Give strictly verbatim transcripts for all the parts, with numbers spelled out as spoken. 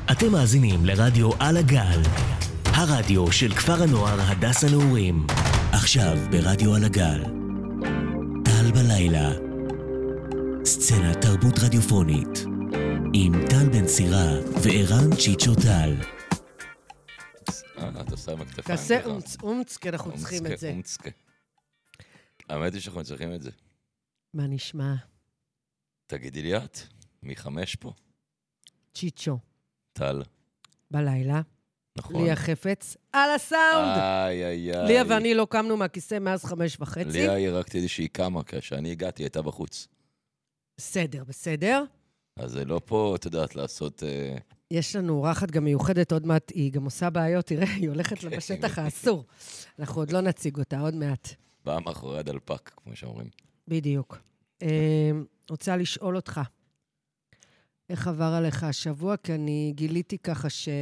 אתם מאזינים לרדיו על הגל, הרדיו של כפר הנוער הדס הנעורים. עכשיו ברדיו על הגל, טל בלילה, סצנת תרבות רדיופונית, עם טל בן סירה וערן צ'יצ'ו טל. אה, אתה עושה עם הכתפיים. תעשה אומץ, אומץ, כי אנחנו צריכים את זה. אומצקה. האמת היא שאנחנו צריכים את זה. מה נשמע? תגידי לי את, מי חמש פה? צ'יצ'ו. טל. בלילה. נכון. ליה חפץ. על הסאונד! איי, איי, איי. ליה ואני לא קמנו מהכיסא מאז חמש וחצי. ליה היא רק תדעי שהיא קמה, כשאני הגעתי, הייתה בחוץ. בסדר, בסדר. אז זה לא פה, את יודעת, לעשות... יש לנו אורחת גם מיוחדת עוד מעט, היא גם עושה בעיות, תראה, היא הולכת לה בשטח האסור. אנחנו עוד לא נציג אותה, עוד מעט. באה מאחורי הדלפק, כמו שאומרים. בדיוק. רוצה לשאול אותך, איך עבר עליך השבוע? כי אני גיליתי ככה ש...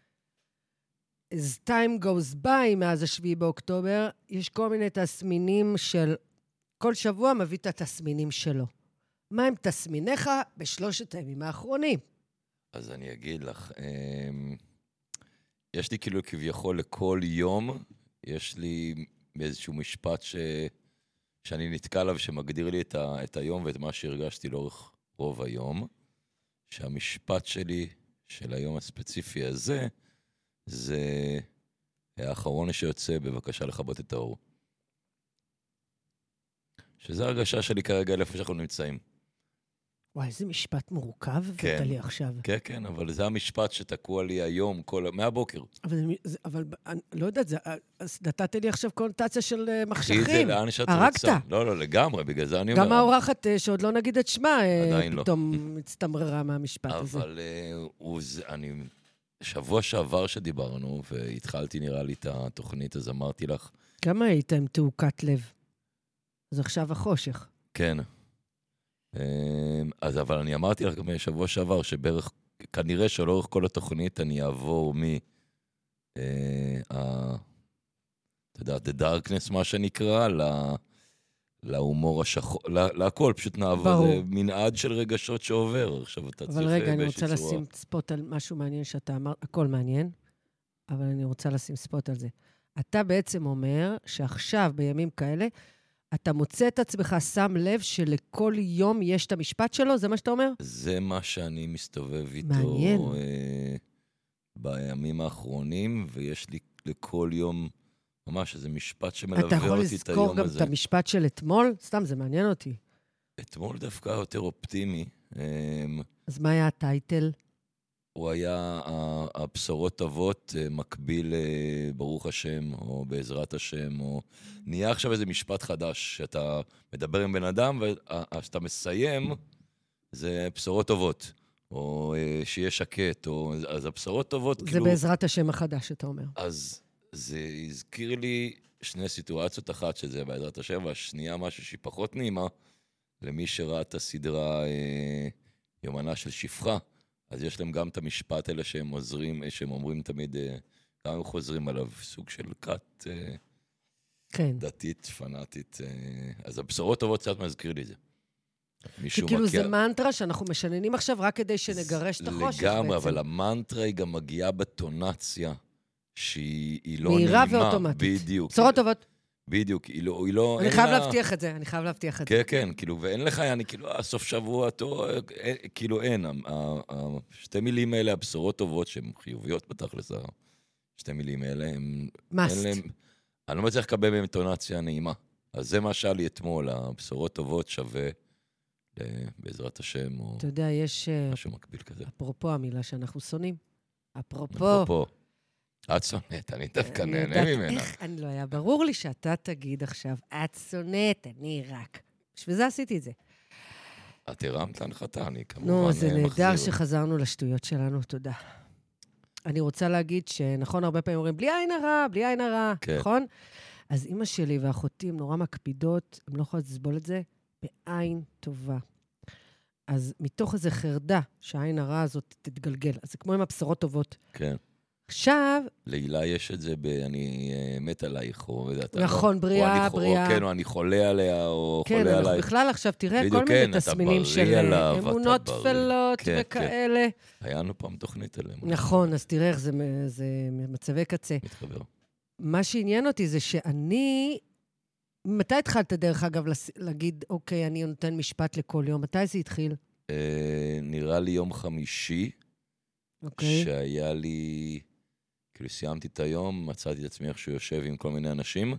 as time goes by, מאז השביעי באוקטובר, יש כל מיני תסמינים של... כל שבוע מביא את התסמינים שלו. מה הם תסמיניך בשלושת הימים האחרונים? אז אני אגיד לך, יש לי כאילו כביכול לכל יום, יש לי איזשהו משפט ש... שאני נתקע עליו, שמגדיר לי את, ה... את היום ואת מה שהרגשתי לאורך רוב היום. שהמשפט שלי, של היום הספציפי הזה, זה האחרון שיוצא, בבקשה לכבות את האור. שזה הרגשה שלי כרגע איפה שאנחנו נמצאים. וואי, איזה משפט מורכב כן, הבאת לי עכשיו. כן, כן, אבל זה המשפט שתקוע לי היום, כל, מהבוקר. אבל, זה, אבל אני לא יודעת, זה, אז נתת לי עכשיו קונוטציה של uh, מחשכים. אחי, זה לאן שאת הרגת. רוצה. לא, לא, לגמרי, בגלל זה אני אומר. גם האורחת, uh, שעוד לא נגיד את שמה, עדיין uh, לא. פתאום הצטמררה מהמשפט הזה. אבל uh, הוא, אני, שבוע שעבר שדיברנו, והתחלתי נראה לי את התוכנית, אז אמרתי לך... כמה היית עם תעוקת לב? אז עכשיו החושך. כן. אז אבל אני אמרתי לך גם שבוע שעבר, שבערך, כנראה שלאורך כל התוכנית אני אעבור מ... אתה יודע, the darkness, מה שנקרא, להומור השחור, להכל, פשוט נעבור, זה מנעד של רגשות שעובר. עכשיו אתה צריך... אבל רגע, אני רוצה לשים ספוט על משהו מעניין שאתה אמר, הכל מעניין, אבל אני רוצה לשים ספוט על זה. אתה בעצם אומר שעכשיו, בימים כאלה, אתה מוצא את עצמך, שם לב שלכל יום יש את המשפט שלו? זה מה שאתה אומר? זה מה שאני מסתובב איתו. מעניין. אה, בימים האחרונים, ויש לי לכל יום, ממש איזה משפט שמלווה אותי את היום הזה. אתה יכול לזכור גם את המשפט של אתמול? סתם, זה מעניין אותי. אתמול דווקא יותר אופטימי. אה, אז מה היה הטייטל? הוא היה הבשורות טובות, מקביל ברוך השם, או בעזרת השם, או... נהיה עכשיו איזה משפט חדש, שאתה מדבר עם בן אדם, ושאתה מסיים, זה בשורות טובות, או שיהיה שקט, או... אז הבשורות טובות, זה כאילו... זה בעזרת השם החדש, אתה אומר. אז זה הזכיר לי שני סיטואציות, אחת שזה בעזרת השם, והשנייה משהו שהיא פחות נעימה, למי שראה את הסדרה יומנה של שפחה, אז יש להם גם את המשפט האלה שהם עוזרים, שהם אומרים תמיד, גם הם חוזרים עליו, סוג של קאט כן. דתית, פנאטית. אז הבשורות טובות קצת מזכיר לי את זה. כי כאילו זה מנטרה שאנחנו משננים עכשיו רק כדי שנגרש את החושך בעצם. לגמרי, אבל המנטרה היא גם מגיעה בטונציה, שהיא לא נעימה. מהירה ואוטומטית. בדיוק. בשורות טובות. בדיוק, היא לא... היא לא אני חייב לה... להבטיח את זה, אני חייב להבטיח את כן, זה. כן, כן, כאילו, ואין לך, אני כאילו, הסוף שבוע, תור, כאילו אין, שתי מילים האלה, הבשורות טובות, שהן חיוביות בתכלס, שתי מילים האלה, הם... מאסט. אני לא מצליח לקבל מהם טונציה נעימה. אז זה מה שהיה לי אתמול, הבשורות טובות שווה בעזרת השם, או... אתה יודע, יש... משהו מקביל כזה. אפרופו המילה שאנחנו שונאים. אפרופו... אפרופו. את שונאת, אני דווקא נהנה ממנה. אני לא היה ברור לי שאתה תגיד עכשיו, את שונאת, אני רק. בשביל זה עשיתי את זה. את הרמת להנחתה, אני כמובן נו, זה מחזיר. נהדר שחזרנו לשטויות שלנו, תודה. אני רוצה להגיד שנכון, הרבה פעמים אומרים, בלי עין הרע, בלי עין הרע, נכון? אז אמא שלי ואחותי הן נורא מקפידות, הן לא יכולות לסבול את זה, בעין טובה. אז מתוך איזו חרדה שהעין הרע הזאת תתגלגל, אז זה כמו עם הבשורות טובות. כן. עכשיו... להילה יש את זה ב... אני מת עלייך, או... נכון, בריאה, בריאה. כן, או אני חולה עליה, או כן, חולה אנחנו עלייך. בכלל עכשיו, תראה כל כן, מיני תסמינים של עליו, אמונות תפלות כן, וכאלה. כן. היה לנו פעם תוכנית עליהם. נכון, אז תראה איך זה, זה מצבי קצה. מתחבר. מה שעניין אותי זה שאני... מתי התחלת דרך אגב להגיד, אוקיי, אני נותן משפט לכל יום? מתי זה התחיל? אה, נראה לי יום חמישי, אוקיי. שהיה לי... כאילו סיימתי את היום, מצאתי את עצמי איכשהו יושב עם כל מיני אנשים,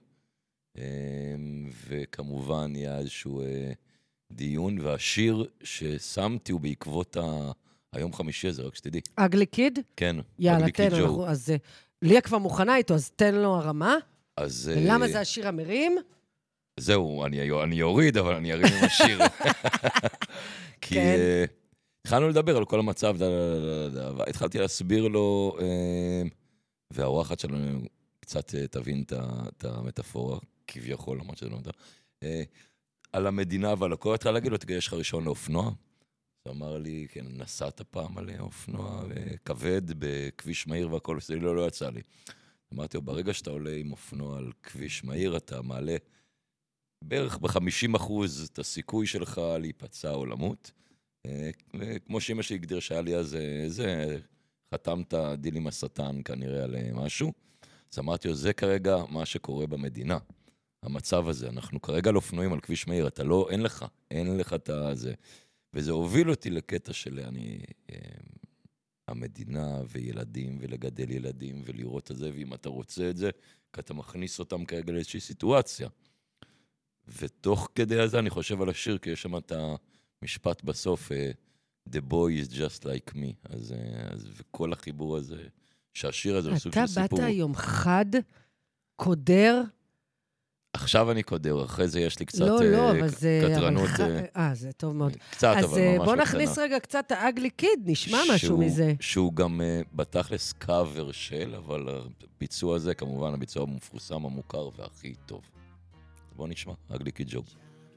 וכמובן היה איזשהו דיון, והשיר ששמתי הוא בעקבות ה... היום חמישי הזה, רק שתדעי. אגלי קיד? כן, יאללה, תן לו. אז ליה כבר מוכנה איתו, אז תן לו הרמה. אז... ולמה זה השיר המרים? זהו, אני, אני אוריד, אבל אני ארים עם השיר. כי כן. התחלנו לדבר על כל המצב, התחלתי להסביר לו... והאורחת שלנו קצת תבין את המטאפורה, כביכול, למרות שזה לא נדע, על המדינה ועל הכל, התחילה להגיד לו, תגיד, יש לך ראשון לאופנוע? הוא אמר לי, כן, נסעת פעם על אופנוע כבד בכביש מהיר והכל, זה לא, לא יצא לי. אמרתי לו, ברגע שאתה עולה עם אופנוע על כביש מהיר, אתה מעלה בערך ב-חמישים אחוז את הסיכוי שלך להיפצע או למות. כמו שאמא שלי הגדיר שהיה לי אז זה... חתמת דיל עם השטן כנראה על משהו, אז אמרתי לו, זה כרגע מה שקורה במדינה, המצב הזה, אנחנו כרגע לא אופנועים על כביש מהיר, אתה לא, אין לך, אין לך את זה, וזה הוביל אותי לקטע של אני, המדינה וילדים, ולגדל ילדים, ולראות את זה, ואם אתה רוצה את זה, כי אתה מכניס אותם כרגע לאיזושהי סיטואציה, ותוך כדי הזה אני חושב על השיר, כי יש שם את המשפט בסוף, The boy is just like me. אז, אז, וכל החיבור הזה, שהשיר הזה הוא סוג של סיפור. אתה באת היום חד, קודר? עכשיו אני קודר, אחרי זה יש לי קצת לא, לא, אבל זה... קטרנות. אה, זה טוב מאוד. קצת, אבל ממש בקטנה. אז בוא נכניס רגע קצת האגלי קיד, נשמע משהו מזה. שהוא גם בתכלס קאבר של, אבל הביצוע הזה, כמובן, הביצוע המפורסם, המוכר והכי טוב. בוא נשמע, אגלי קיד ג'וב.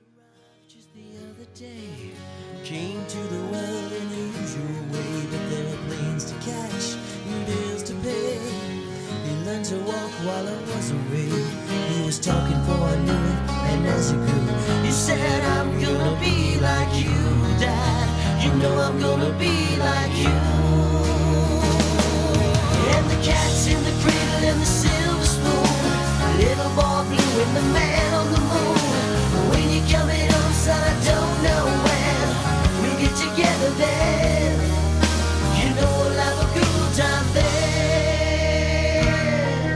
Came to the world in the usual way, but there were planes to catch and bills to pay. He learned to walk while I was away. He was talking for I knew it, and as he grew, he said, I'm gonna be like you, Dad. You know I'm gonna be like you. And the cat's in the cradle and the silver spoon, little boy blue and the man on the moon. When you come in home, son, I don't know when we'll get together then. You know we'll have a good time then.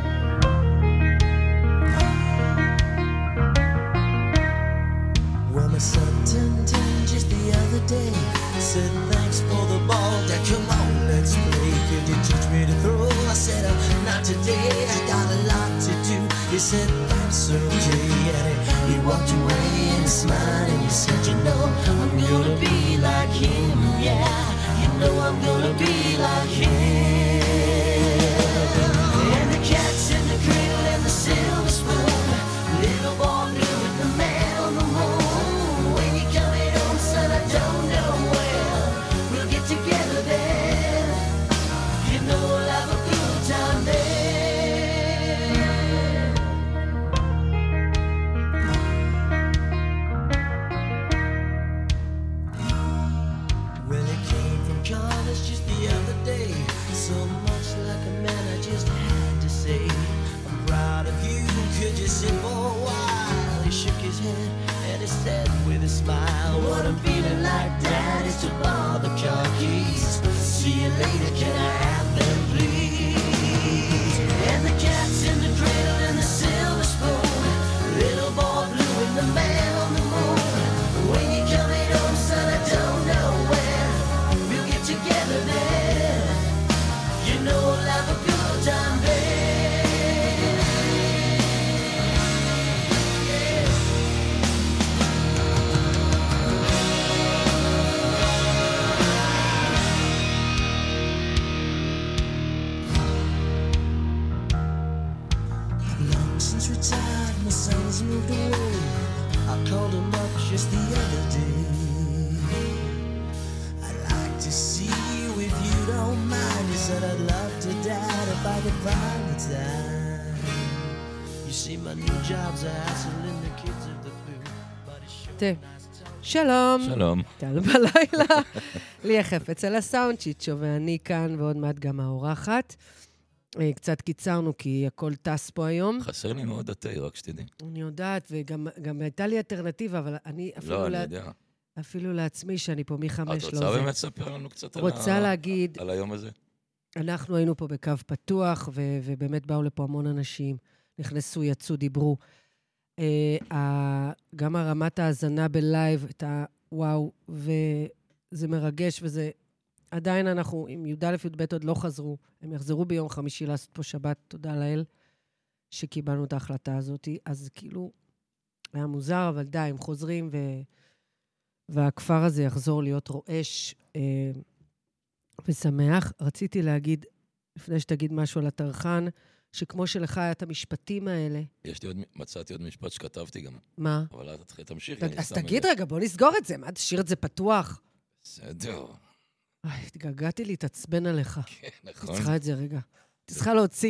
Well, my son turned ten just the other day. Said thanks for the ball, Dad, come on, let's play. Could you teach me to throw? I said, uh, not today, I got a lot to do. He said, that's okay, and he walked away and he smiled and he said, you know, I'm gonna be like him, yeah. You know I'm gonna be like him. And the cat's in the cradle and the silver spoon, little boy blue and the man on the moon. When you coming home, son, I don't know when we'll get together then. You know we'll have a good time then. So much like a man, I just had to say, I'm proud of you, could you sit for a while? He shook his head and he said with a smile, what I'm feeling like, Dad, is to borrow the car keys. See you later, can I have them, please? And the cat's in the cradle and the silver spoon, little boy blue and the man on the moon. When you coming home, son, I don't know when we'll get together then. You know we'll have a good time then. Yeah. I've long since retired, my son's moved away. I called him up just the other day. I'd like to see you if you don't mind. He said I'd love to die. by the pilot's eye. You see my new job's a hassling the kids of the blue, but it's sure תה. nice to שלום. שלום. טל בלילה. לי החפץ על הסאונד, צ'יצ'ו ואני כאן, ועוד מעט גם האורחת. אה, קצת קיצרנו, כי הכל טס פה היום. חסר לי מאוד התה, רק שתדעי. אני יודעת, וגם גם הייתה לי אלטרנטיבה, אבל אני לא, אפילו, אני לה... יודע. אפילו לעצמי, שאני פה מחמש את לא רוצה זה. באמת לספר לנו קצת על רוצה ה- להגיד, על היום הזה? אנחנו היינו פה בקו פתוח, ו- ובאמת באו לפה המון אנשים, נכנסו, יצאו, דיברו. Uh, ה- גם הרמת ההאזנה בלייב, את הוואו, וזה מרגש, וזה... עדיין אנחנו, עם י"א י"ב עוד לא חזרו, הם יחזרו ביום חמישי לעשות פה שבת, תודה לאל, שקיבלנו את ההחלטה הזאת. אז כאילו, היה מוזר, אבל די, הם חוזרים, ו... והכפר הזה יחזור להיות רועש uh, ושמח. רציתי להגיד, לפני שתגיד משהו על הטרחן, שכמו שלך היה את המשפטים האלה, יש לי עוד, מצאתי עוד משפט שכתבתי גם. מה? אבל את תתחיל, תמשיכי. ת- אני אז שם את תגיד זה. רגע, בוא נסגור את זה. מה, תשאיר את זה פתוח? בסדר. איי, התגעגעתי להתעצבן עליך. כן, אני נכון. צריכה את זה רגע. צריכה להוציא.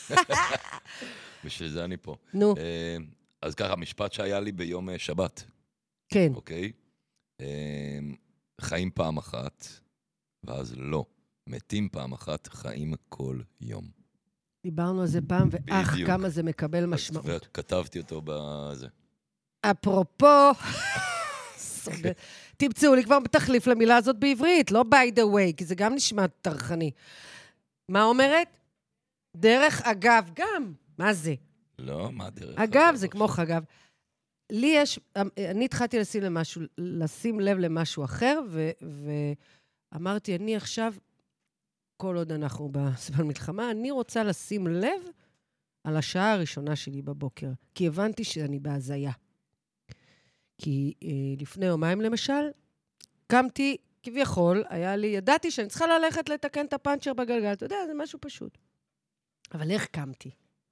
בשביל זה אני פה. נו, אה, אז ככה, משפט שהיה לי ביום אה, שבת, כן. אוקיי? אה, חיים פעם אחת, ואז לא. מתים פעם אחת, חיים כל יום. דיברנו על זה פעם, ואח, בדיוק. כמה זה מקבל משמעות. וכתבתי אותו בזה. אפרופו, סוגר. תמצאו לי כבר תחליף למילה הזאת בעברית, לא by the way, כי זה גם נשמע טרחני. מה אומרת? דרך אגב, גם. מה זה? לא, מה דרך? אגב, זה כמו חגב. לי יש, אני התחלתי לשים, למשהו, לשים לב למשהו אחר, ו, ואמרתי, אני עכשיו, כל עוד אנחנו בזמן מלחמה, אני רוצה לשים לב על השעה הראשונה שלי בבוקר, כי הבנתי שאני בהזיה. כי אה, לפני יומיים למשל, קמתי, כביכול, היה לי, ידעתי שאני צריכה ללכת לתקן את הפאנצ'ר בגלגל, אתה יודע, זה משהו פשוט. אבל איך קמתי?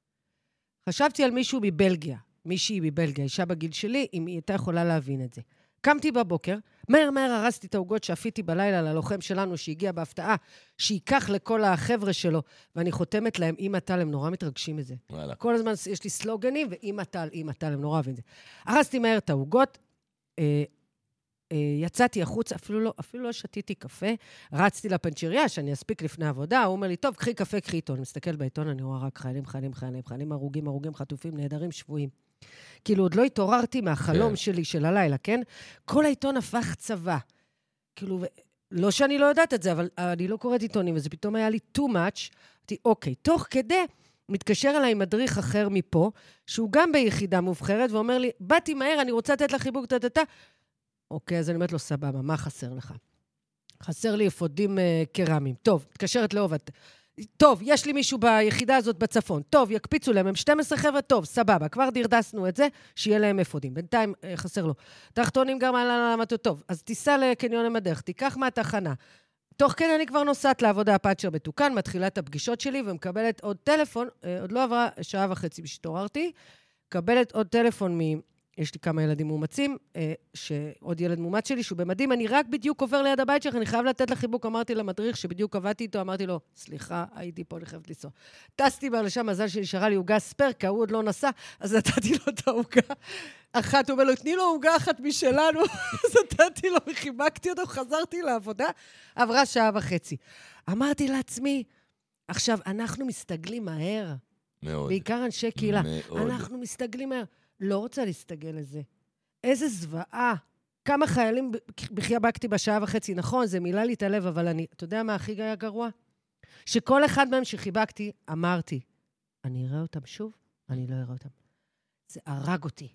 חשבתי על מישהו מבלגיה, מישהי מבלגיה, אישה בגיל שלי, אם היא הייתה יכולה להבין את זה. קמתי בבוקר, מהר מהר הרסתי את העוגות שאפיתי בלילה ללוחם שלנו שהגיע בהפתעה, שייקח לכל החבר'ה שלו, ואני חותמת להם, אמא טל, הם נורא מתרגשים את זה. וואלה. כל הזמן יש לי סלוגנים, ואמא טל, אמא טל, הם נורא אוהבים את זה. הרסתי מהר את העוגות, אה, אה, יצאתי החוץ, אפילו לא, אפילו לא שתיתי קפה, רצתי לפנצ'ריה, שאני אספיק לפני עבודה, הוא אומר לי, טוב, קחי קפה, קחי עיתון. אני מסתכל בעיתון, אני רואה רק חיילים, חיילים, חיילים, חיילים, הרוגים, הרוגים, חטופים, נהדרים, שבויים. כאילו, עוד לא התעוררתי מהחלום כן. שלי של הלילה, כן? כל העיתון הפך צבא. כאילו, ו... לא שאני לא יודעת את זה, אבל אני לא קוראת עיתונים, וזה פתאום היה לי too much. אמרתי, אוקיי, תוך כדי, מתקשר אליי מדריך אחר מפה, שהוא גם ביחידה מובחרת, ואומר לי, באתי מהר, אני רוצה לתת לך חיבוק, תתתה. אוקיי, אז אני אומרת לו, סבבה, מה חסר לך? חסר לי אפודים אה, קרמיים. טוב, מתקשרת לעובד. טוב, יש לי מישהו ביחידה הזאת בצפון. טוב, יקפיצו להם, הם שנים עשר חבר'ה, טוב, סבבה, כבר דרדסנו את זה, שיהיה להם אפודים. בינתיים אה, חסר לו. תחתונים גם על הלמתו, טוב, אז תיסע לקניון המדרך, תיקח מהתחנה. תוך כן אני כבר נוסעת לעבודה הפאצ'ר בתוקן, מתחילה את הפגישות שלי ומקבלת עוד טלפון, אה, עוד לא עברה שעה וחצי בשתוררתי, מקבלת עוד טלפון מ... יש לי כמה ילדים מאומצים, אה, שעוד ילד מאומץ שלי, שהוא במדים, אני רק בדיוק עובר ליד הבית שלך, אני חייב לתת לחיבוק, אמרתי למדריך, שבדיוק עבדתי איתו, אמרתי לו, סליחה, הייתי פה, אני חייבת לנסוע. טסתי בר לשם, מזל שנשארה לי עוגה ספרקה, הוא עוד לא נסע, אז נתתי לו את העוגה. אחת, הוא אומר לו, תני לו עוגה אחת משלנו, אז נתתי לו, חיבקתי אותו, חזרתי לעבודה, עברה שעה וחצי. אמרתי לעצמי, עכשיו, אנחנו מסתגלים מהר, מאוד. בעיקר אנשי קהילה, מאוד. אנחנו מסתגלים מהר. לא רוצה להסתגל לזה. איזה זוועה. כמה חיילים בחיבקתי בשעה וחצי. נכון, זה מילא לי את הלב, אבל אני, אתה יודע מה הכי היה גרוע? שכל אחד מהם שחיבקתי, אמרתי, אני אראה אותם שוב? אני לא אראה אותם. זה הרג אותי.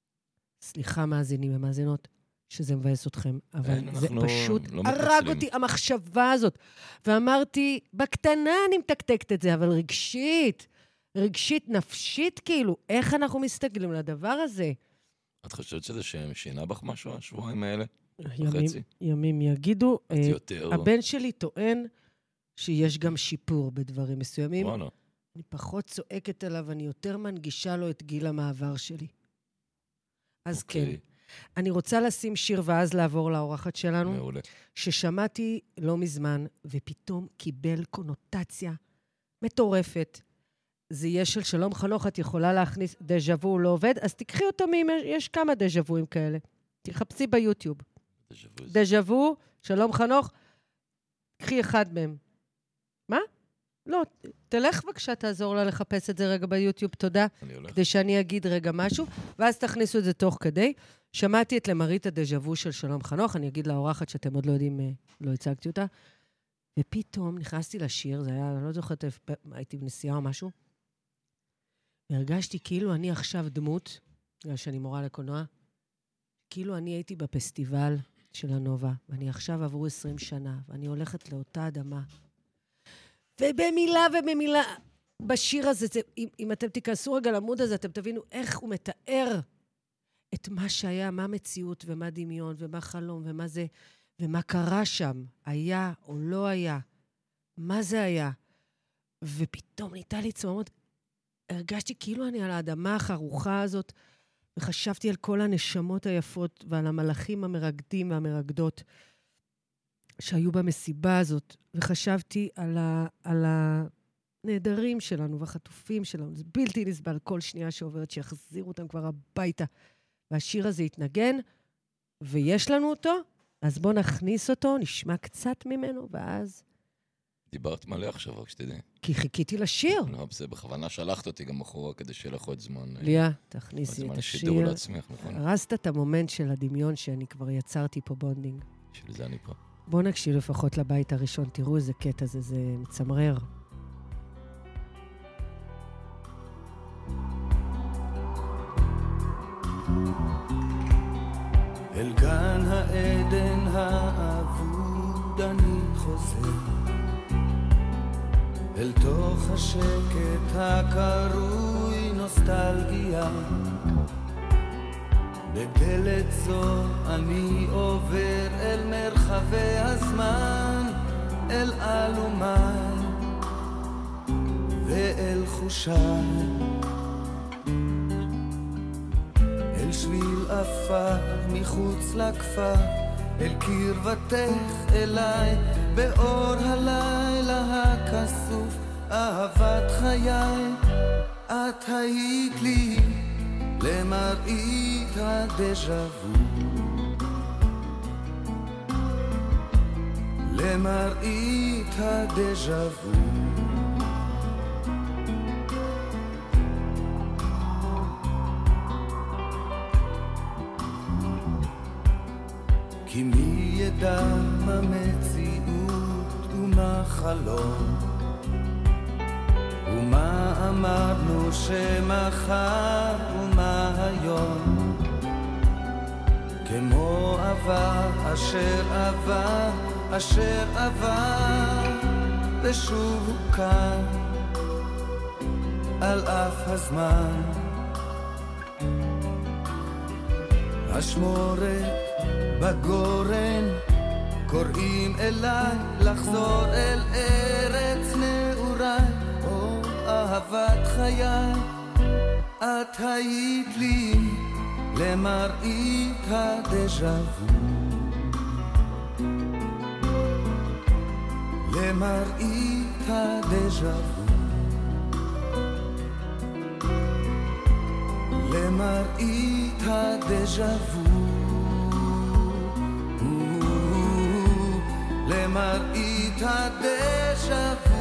סליחה, מאזינים ומאזינות, שזה מבאס אתכם, אבל אין, זה אנחנו פשוט לא הרג מתנצלים. אותי, המחשבה הזאת. ואמרתי, בקטנה אני מתקתקת את זה, אבל רגשית, רגשית, נפשית, כאילו, איך אנחנו מסתגלים לדבר הזה? את חושבת שזה שינה בך משהו, השבועיים האלה? ימים, חצי. ימים יגידו. את אה, יותר... הבן שלי טוען שיש גם שיפור בדברים מסוימים. וואלה. אני פחות צועקת עליו, אני יותר מנגישה לו את גיל המעבר שלי. אז כן. אוקיי. אני רוצה לשים שיר ואז לעבור לאורחת שלנו, מעולה. ששמעתי לא מזמן, ופתאום קיבל קונוטציה מטורפת. זה יהיה של שלום חנוך, את יכולה להכניס דז'ה וו, לא עובד, אז תקחי אותו, יש כמה דז'ה ווים כאלה. תחפשי ביוטיוב. דז'ה וו, שלום חנוך, קחי אחד מהם. מה? לא, תלך בבקשה, תעזור לה לחפש את זה רגע ביוטיוב, תודה. כדי שאני אגיד רגע משהו, ואז תכניסו את זה תוך כדי. שמעתי את למרית הדז'ה וו של שלום חנוך, אני אגיד לאורחת שאתם עוד לא יודעים, לא הצגתי אותה, ופתאום נכנסתי לשיר, זה היה, אני לא זוכרת, הייתי בנסיעה או משהו, והרגשתי כאילו אני עכשיו דמות, בגלל שאני מורה לקולנוע, כאילו אני הייתי בפסטיבל של הנובה, ואני עכשיו עברו עשרים שנה, ואני הולכת לאותה אדמה, ובמילה ובמילה, בשיר הזה, זה, אם, אם אתם תיכנסו רגע למוד הזה, אתם תבינו איך הוא מתאר את מה שהיה, מה מציאות ומה דמיון ומה חלום ומה זה, ומה קרה שם, היה או לא היה, מה זה היה. ופתאום ניתה לי צמאות, הרגשתי כאילו אני על האדמה החרוכה הזאת, וחשבתי על כל הנשמות היפות ועל המלאכים המרגדים והמרגדות שהיו במסיבה הזאת, וחשבתי על, ה, על הנהדרים שלנו והחטופים שלנו. זה בלתי נסבל כל שנייה שעוברת, שיחזירו אותם כבר הביתה. והשיר הזה יתנגן, ויש לנו אותו, אז בואו נכניס אותו, נשמע קצת ממנו, ואז... דיברת מלא עכשיו, רק שתדעי. כי חיכיתי לשיר. לא, זה בכוונה שלחת אותי גם אחורה, כדי שיהיה לך עוד זמן... ליה, תכניסי את השיר. עוד זמן שידור לעצמך, נכון? הרסת את המומנט של הדמיון שאני כבר יצרתי פה בונדינג. בשביל זה אני פה. בואו נקשיב לפחות לבית הראשון, תראו איזה קטע זה, זה מצמרר. אל גן העדן האבוד אני חוזר, אל תוך השקט הקרוי נוסטלגיה, בדלת זו אני עובר אל מרחבי הזמן, אל אלומי ואל חושיי, אל שביל עפר מחוץ לכפר, אל קרבתך אליי באור הלילה הכסוף, אהבת חיי את היית לי למראית הדז'ה וו, למראית הדז'ה וו. כי מי ידע מה מציאות ומה חלום, ומה אמרנו שמחר ומה היום, כמו עבר אשר עבר אשר עבר ושוב הוא כאן על אף הזמן. אשמורת בגורן קוראים אליי לחזור אל ארץ נעוריי, או אהבת חיי את היית לי למראית הדז'ה וו, למראית הדז'ה וו, למראית הדז'ה וו, למראית הדז'ה וו.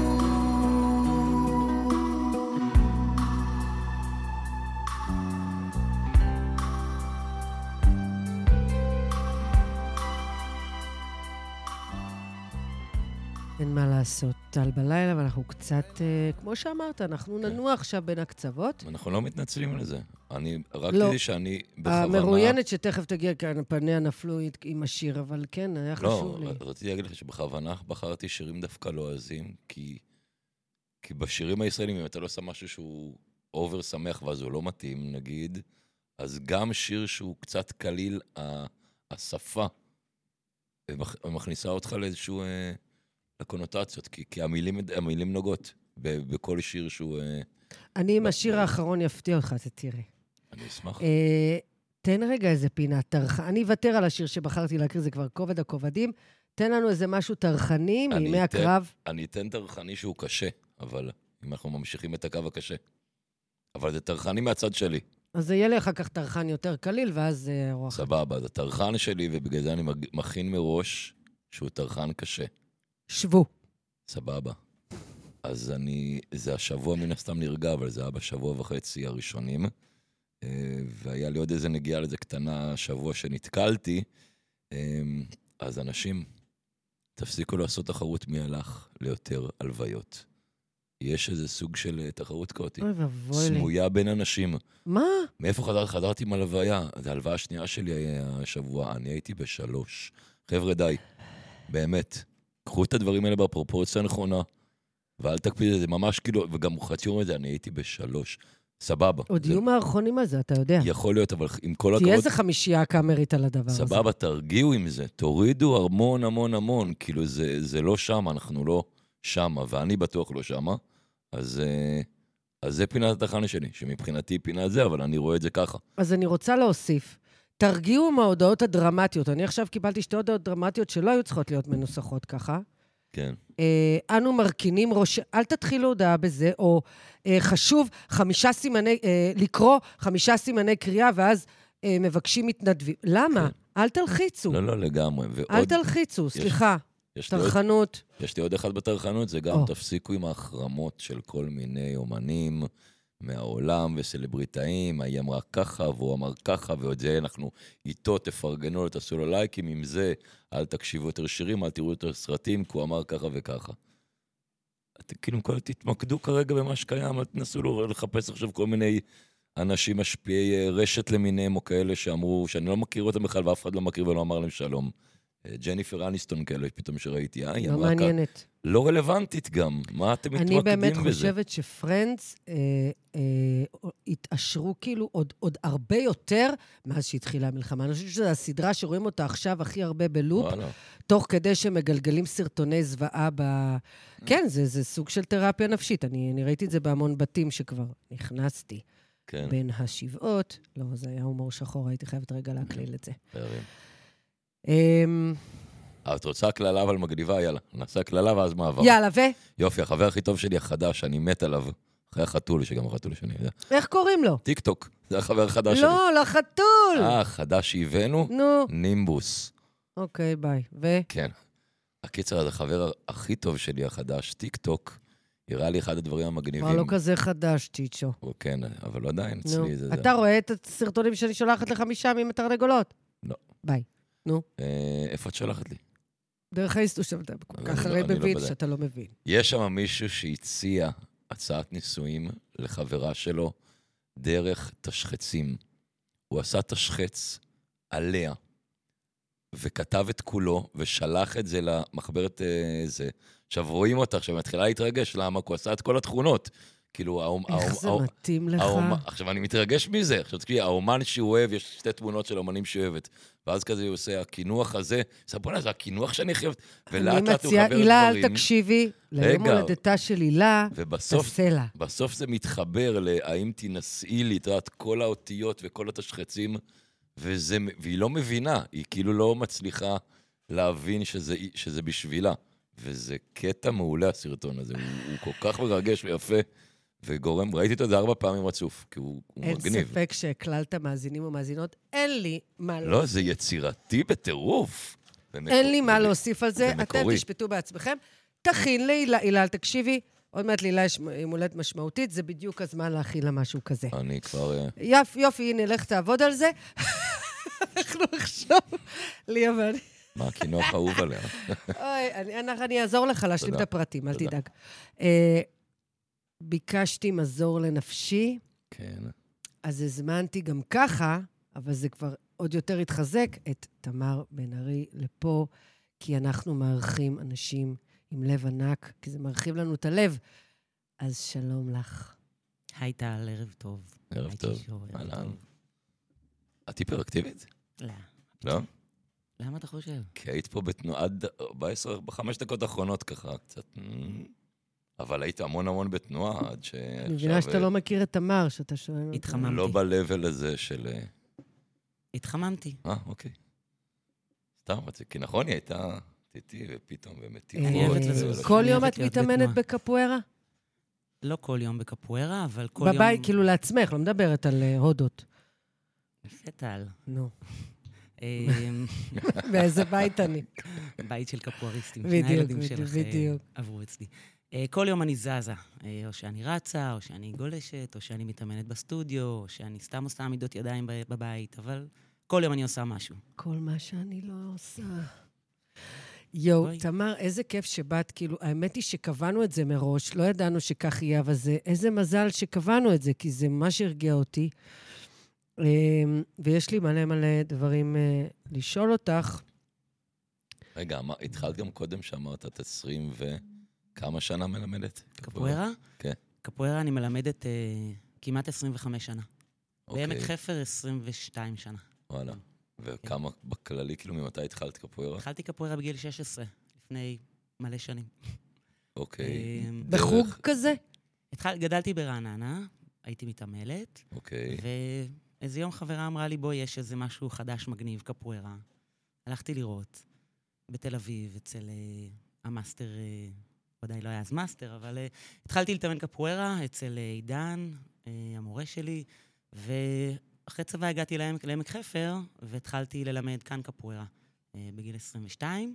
אין מה לעשות, טל בלילה, ואנחנו קצת, כמו שאמרת, אנחנו ננוע עכשיו בין הקצוות. אנחנו לא מתנצלים על זה. אני, רק לא. כדי שאני בכוונה... המרואיינת שתכף תגיע כאן, פניה נפלו עם השיר, אבל כן, היה חשוב לי. לא, רציתי להגיד לך שבכוונה בחרתי שירים דווקא לועזים, כי, כי בשירים הישראלים, אם אתה לא שם משהו שהוא אובר שמח, ואז הוא לא מתאים, נגיד, אז גם שיר שהוא קצת קליל, השפה, מכניסה אותך לאיזשהו... לקונוטציות, כי, כי המילים, המילים נוגעות בכל שיר שהוא... אני עם השיר האחרון יפתיע אותך, זה תראה. אני אשמח. תן רגע איזה פינה טרחה. אני אוותר על השיר שבחרתי להקריא, זה כבר כובד הכובדים. תן לנו איזה משהו טרחני מימי הקרב. אני אתן טרחני שהוא קשה, אבל אם אנחנו ממשיכים את הקו הקשה. אבל זה טרחני מהצד שלי. אז זה יהיה לי אחר כך טרחן יותר קליל, ואז רוח. סבבה, זה טרחן שלי, ובגלל זה אני מכין מראש שהוא טרחן קשה. שבו. סבבה. אז אני, זה השבוע מן הסתם נרגע, אבל זה היה בשבוע וחצי הראשונים, והיה לי עוד איזה נגיעה לזה קטנה, שבוע שנתקלתי, אז אנשים, תפסיקו לעשות תחרות מי הלך ליותר הלוויות. יש איזה סוג של תחרות כאותי. אוי ובוי לי. סמויה בין אנשים. מה? מאיפה חזרתי? חזרתי עם הלוויה. זה ההלוויה השנייה שלי השבוע. אני הייתי בשלוש. חבר'ה, די. באמת. קחו את הדברים האלה בפרופורציה הנכונה, ואל תקפיד את זה. ממש כאילו, וגם חצי יום את זה, אני הייתי בשלוש. סבבה. עוד יהיו מערכונים על זה, אתה יודע. יכול להיות, אבל עם כל הכבוד... תהיה איזה חמישייה קאמרית על הדבר הזה. סבבה, תרגיעו עם זה. תורידו המון המון המון. כאילו, זה, זה לא שם, אנחנו לא שמה, ואני בטוח לא שמה. אז, אז זה פינת התחנה שלי, שמבחינתי פינת זה, אבל אני רואה את זה ככה. אז אני רוצה להוסיף. תרגיעו מההודעות הדרמטיות. אני עכשיו קיבלתי שתי הודעות דרמטיות שלא היו צריכות להיות מנוסחות ככה. כן. אה, אנו מרכינים ראש... אל תתחילו הודעה בזה, או אה, חשוב חמישה סימני... אה, לקרוא חמישה סימני קריאה, ואז אה, מבקשים מתנדבים. למה? כן. אל תלחיצו. לא, לא, לגמרי. ועוד... אל תלחיצו, סליחה. יש תרחנות. עוד, יש לי עוד אחד בתרחנות, זה גם oh. תפסיקו עם ההחרמות של כל מיני אומנים מהעולם וסלבריטאים, היא אמרה ככה והוא אמר ככה, ועוד זה אנחנו איתו תפרגנו לו, תעשו לו לייקים עם זה, אל תקשיבו יותר שירים, אל תראו יותר סרטים, כי הוא אמר ככה וככה. אתם כאילו כל תתמקדו כרגע במה שקיים, אל תנסו לו לחפש עכשיו כל מיני אנשים משפיעי רשת למיניהם או כאלה שאמרו, שאני לא מכיר אותם בכלל ואף אחד לא מכיר ולא אמר להם שלום. ג'ניפר אניסטון כאלה, פתאום שראיתי, אה? לא מעניינת. לא רלוונטית גם. מה אתם מתמקדים בזה? אני באמת חושבת שפרנדס אה, אה, התעשרו כאילו עוד, עוד הרבה יותר מאז שהתחילה המלחמה. אני חושבת שזו הסדרה שרואים אותה עכשיו הכי הרבה בלופ, וואלה. תוך כדי שמגלגלים סרטוני זוועה ב... כן, זה, זה סוג של תרפיה נפשית. אני, אני ראיתי את זה בהמון בתים שכבר נכנסתי. כן. בין השבעות. לא, זה היה הומור שחור, הייתי חייבת רגע להקליל את זה. פערים. את רוצה כללה אבל מגניבה, יאללה. נעשה כללה ואז מעבר. יאללה, ו? יופי, החבר הכי טוב שלי החדש, אני מת עליו. אחרי החתול, שגם החתול שני. איך קוראים לו? טיק טוק, זה החבר החדש שלי. לא, לא חתול. אה, חדש שהבאנו? נו. נימבוס. אוקיי, ביי. ו? כן. הקיצר, זה החבר הכי טוב שלי החדש, טיק טוק. יראה לי אחד הדברים המגניבים. כבר לא כזה חדש, צ'יצ'ו. כן, אבל עדיין, אצלי זה... אתה רואה את הסרטונים שאני שולחת לך משם עם התרנגולות? לא. ביי. נו. איפה את שולחת לי? דרך האיסטו שם, אתה כל כך הרי מבין שאתה לא מבין. יש שם מישהו שהציע הצעת נישואים לחברה שלו דרך תשחצים. הוא עשה תשחץ עליה, וכתב את כולו, ושלח את זה למחברת זה. עכשיו רואים אותה, עכשיו מתחילה להתרגש, למה? הוא עשה את כל התכונות. כאילו, איך זה מתאים לך? עכשיו, אני מתרגש מזה. עכשיו, תקשיבי, האומן שהוא אוהב, יש שתי תמונות של אומנים שאוהבת. ואז כזה הוא עושה, הכינוח הזה, עכשיו, בוא נעשה, זה הכינוח שאני חייבת, ולאט לאט הוא חבר דברים. הילה, אל תקשיבי, ליום הולדתה של הילה, תעשה לה. בסוף זה מתחבר להאם תנסי לי, את יודעת, כל האותיות וכל התשחצים, והיא לא מבינה, היא כאילו לא מצליחה להבין שזה בשבילה. וזה קטע מעולה, הסרטון הזה. הוא כל כך מרגש ויפה. וגורם, ראיתי אותו זה ארבע פעמים רצוף, כי הוא, הוא אין מגניב. אין ספק שהקללת מאזינים או מאזינות, אין לי מה לא, זה יצירתי בטירוף. במקור, אין לי מה להוסיף על זה, אתם תשפטו בעצמכם. תכין להילה, הילה, תקשיבי, עוד מעט להילה יש מולדת משמעותית, זה בדיוק הזמן להכין לה משהו כזה. אני כבר... יופי, יופי, הנה, לך תעבוד על זה. אנחנו עכשיו, ליה ואני... מה, כינוח אהוב עליה? אוי, אני אעזור לך להשלים את הפרטים, אל תדאג. ביקשתי מזור לנפשי, כן. אז הזמנתי גם ככה, אבל זה כבר עוד יותר התחזק, את תמר בן ארי לפה, כי אנחנו מארחים אנשים עם לב ענק, כי זה מרחיב לנו את הלב. אז שלום לך. היי טל, ערב טוב. ערב טוב. אהלן. את היפראקטיבית? לא. לא? למה אתה חושב? כי היית פה בתנועה עד בעשר, בחמש דקות האחרונות ככה, קצת... אבל היית המון המון בתנועה עד ש... אני מבינה שאתה לא מכיר את תמר, שאתה שואל... התחממתי. לא ב-level הזה של... התחממתי. אה, אוקיי. סתם, כי נכון, היא הייתה איתי ופתאום ומתיקות. כל יום את מתאמנת בקפוארה? לא כל יום בקפוארה, אבל כל יום... בבית, כאילו לעצמך, לא מדברת על אה, הודות. יפה טל. נו. אמ, באיזה בית אני? בית של קפואריסטים. בדיוק, שני הילדים בדיוק, שלך אה, בדיוק. עברו אצלי. אה, כל יום אני זזה, אה, או שאני רצה, או שאני גולשת, או שאני מתאמנת בסטודיו, או שאני סתם עושה עמידות ידיים ב- בבית, אבל כל יום אני עושה משהו. כל מה שאני לא עושה. יואו, בואי. תמר, איזה כיף שבאת, כאילו, האמת היא שקבענו את זה מראש, לא ידענו שכך יהיה, אבל זה, איזה מזל שקבענו את זה, כי זה ממש הרגיע אותי. אמ, ויש לי מלא מלא דברים אה, לשאול אותך. רגע, אמר- התחלת גם קודם שאמרת את עשרים וכמה שנה מלמדת? קפוארה? כן. קפוארה אני מלמדת אה, כמעט עשרים וחמש שנה. אוקיי, בעמק חפר עשרים ושתיים שנה. וואלה. וכמה בכללי, כאילו, ממתי התחלת קפוארה? התחלתי קפוארה בגיל שש עשרה, לפני מלא שנים. אוקיי. אמ, דרך- בחוג כזה? התחל, גדלתי ברעננה, הייתי מתעמלת, אוקיי. ואיזה יום חברה אמרה לי, בואי, יש איזה משהו חדש מגניב, קפוארה. הלכתי לראות בתל אביב, אצל אה, המאסטר, אה, ודאי לא היה אז מאסטר, אבל אה, התחלתי להתאמן קפוארה אצל אה, עידן, אה, המורה שלי, ואחרי צבא הגעתי לעמק, לעמק חפר, והתחלתי ללמד כאן קפוארה אה, בגיל עשרים ושתיים,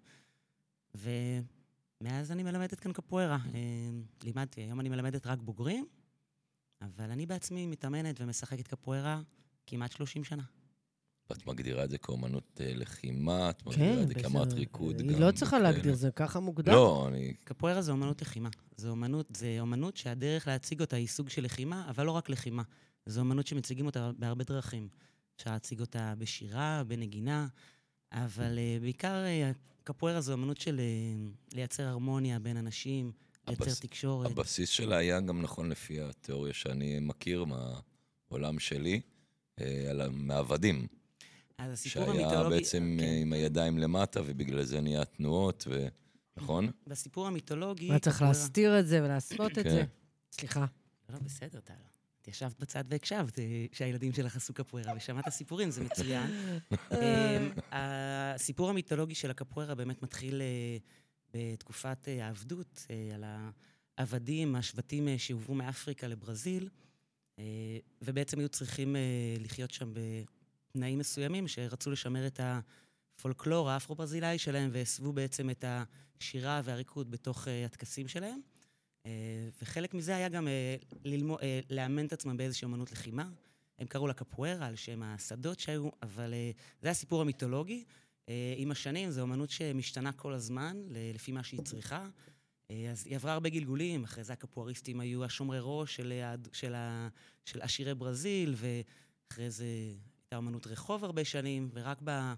ומאז אני מלמדת כאן קפוארה. אה, לימדתי, היום אני מלמדת רק בוגרים, אבל אני בעצמי מתאמנת ומשחקת קפוארה כמעט שלושים שנה. ואת מגדירה את זה כאומנות אה, לחימה, את מגדירה את זה כאמרת בסדר. ריקוד. היא גם לא צריכה וכאלה. להגדיר, זה ככה מוגדר. לא, אני... קפוארה זה אומנות לחימה. זה אומנות, זה אומנות שהדרך להציג אותה היא סוג של לחימה, אבל לא רק לחימה. זו אומנות שמציגים אותה בהרבה דרכים. אפשר להציג אותה בשירה, בנגינה, אבל uh, בעיקר uh, קפוארה זו אומנות של uh, לייצר הרמוניה בין אנשים, לייצר הבס- תקשורת. הבסיס שלה היה גם נכון לפי התיאוריה שאני מכיר מהעולם שלי, אה, על המעבדים. אז הסיפור שהיה המיתולוגי... בעצם כן. אה, עם הידיים למטה, ובגלל זה נהיה תנועות, ו... נכון? בסיפור המיתולוגי... מה צריך קפוארה- להסתיר את זה ולעשות את כן. זה? סליחה. לא, בסדר, טל. את ישבת בצד והקשבת אה, שהילדים שלך עשו קפוארה, ושמעת סיפורים, זה מצוין. אה, הסיפור המיתולוגי של הקפוארה באמת מתחיל אה, בתקופת אה, העבדות, אה, על העבדים, השבטים אה, שהובאו מאפריקה לברזיל, אה, ובעצם היו צריכים אה, לחיות שם בתנאים מסוימים, שרצו לשמר את הפולקלור האפרו-ברזילאי שלהם, והסבו בעצם את השירה והריקוד בתוך אה, הטקסים שלהם. Uh, וחלק מזה היה גם uh, ללמו, uh, לאמן את עצמם באיזושהי אומנות לחימה. הם קראו לה קפוארה על שם השדות שהיו, אבל uh, זה הסיפור המיתולוגי. Uh, עם השנים זו אומנות שמשתנה כל הזמן, ל- לפי מה שהיא צריכה. Uh, אז היא עברה הרבה גלגולים, אחרי זה הקפואריסטים היו השומרי ראש של, היד- של, ה- של עשירי ברזיל, ואחרי זה הייתה אומנות רחוב הרבה שנים, ורק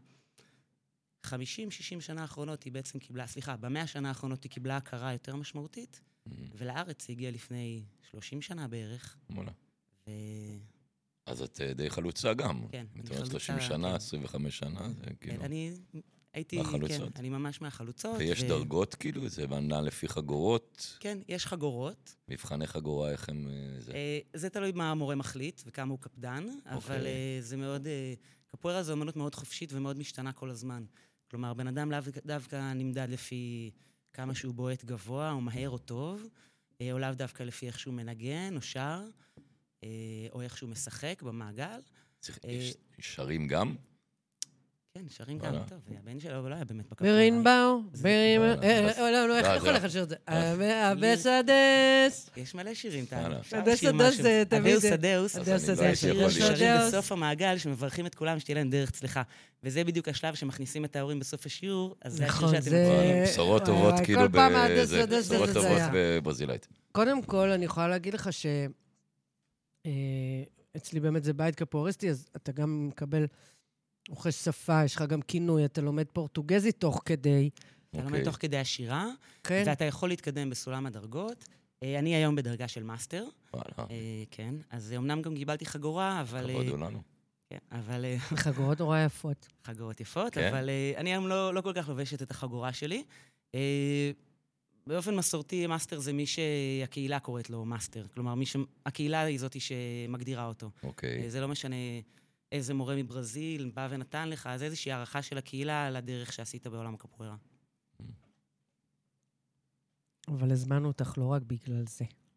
ב-חמישים שישים שנה האחרונות היא בעצם קיבלה, סליחה, במאה השנה האחרונות היא קיבלה הכרה יותר משמעותית. ולארץ היא הגיעה לפני שלושים שנה בערך, וואלה. ו... אז את אה, די חלוצה גם. כן, אני אני אומרת חלוצה, שלושים שנה, כן. עשרים וחמש שנה, זה כאילו... אני הייתי, כן, מהחלוצות. אני ממש מהחלוצות. ויש ו- דרגות כאילו? זה בנה לפי חגורות? כן, יש חגורות. מבחני חגורה, איך הם... אה, זה? אה, זה תלוי מה המורה מחליט וכמה הוא קפדן, אבל אוקיי. אה, זה מאוד... אה, קפוארה זו אמנות מאוד חופשית ומאוד משתנה כל הזמן. כלומר, בן אדם לאו דווקא נמדד לפי כמה שהוא בועט גבוה, או מהר או טוב, אה, או לאו דווקא לפי איך שהוא מנגן או שר, אה, או איך שהוא משחק במעגל. צריך- אה, יש- שרים גם? כן, שרים גם, וואלה. טוב, הבן שלו לא היה באמת בקפוארה. ברינבאו, זה- ברינבאו, וואלה, אה, אז- אה, לא, לא, איך לא, איך זה- הולך לשיר את זה? אה. הבסדס. יש מלא שירים, וואלה. טל. אפשר הדס, לשיר הדס, משהו. זה תמיד- הדאוס, הדאוס. הדס, אז אני הדס, לא הייתי זה יכול השיר לשיר. ששרים הדס. בסוף המעגל, שמברכים את כולם שתהיה להם דרך צלחה. וזה בדיוק השלב שמכניסים את ההורים בסוף השיעור, אז זה השיר נכון, שאתם זה- מכירים. וואלה, בשורות וואי, טובות וואי, כאילו כל פעם הדס, בזה, הדס, בשורות הדס, טובות היה. בברזילאית. קודם כל, אני יכולה להגיד לך ש... אה, אצלי באמת זה בית קפואריסטי, אז אתה גם מקבל רוכש שפה, יש לך גם כינוי, אתה לומד פורטוגזית תוך כדי. אתה לומד אוקיי. תוך כדי השירה, כן? ואתה יכול להתקדם בסולם הדרגות. אה, אני היום בדרגה של מאסטר, וואלה, אה, כן, אז אמנם גם קיבלתי חגורה, אבל... כבוד אה, הוא לנו. כן, אבל... אה, חגורות נורא יפות. חגורות יפות, כן? אבל uh, אני היום לא, לא כל כך לובשת את החגורה שלי. Uh, באופן מסורתי, מאסטר זה מי שהקהילה קוראת לו מאסטר. כלומר, מי שהקהילה היא זאתי שמגדירה אותו. אוקיי. Uh, זה לא משנה איזה מורה מברזיל בא ונתן לך, אז איזושהי הערכה של הקהילה על הדרך שעשית בעולם הקפוארה. אבל הזמנו אותך לא רק בגלל זה.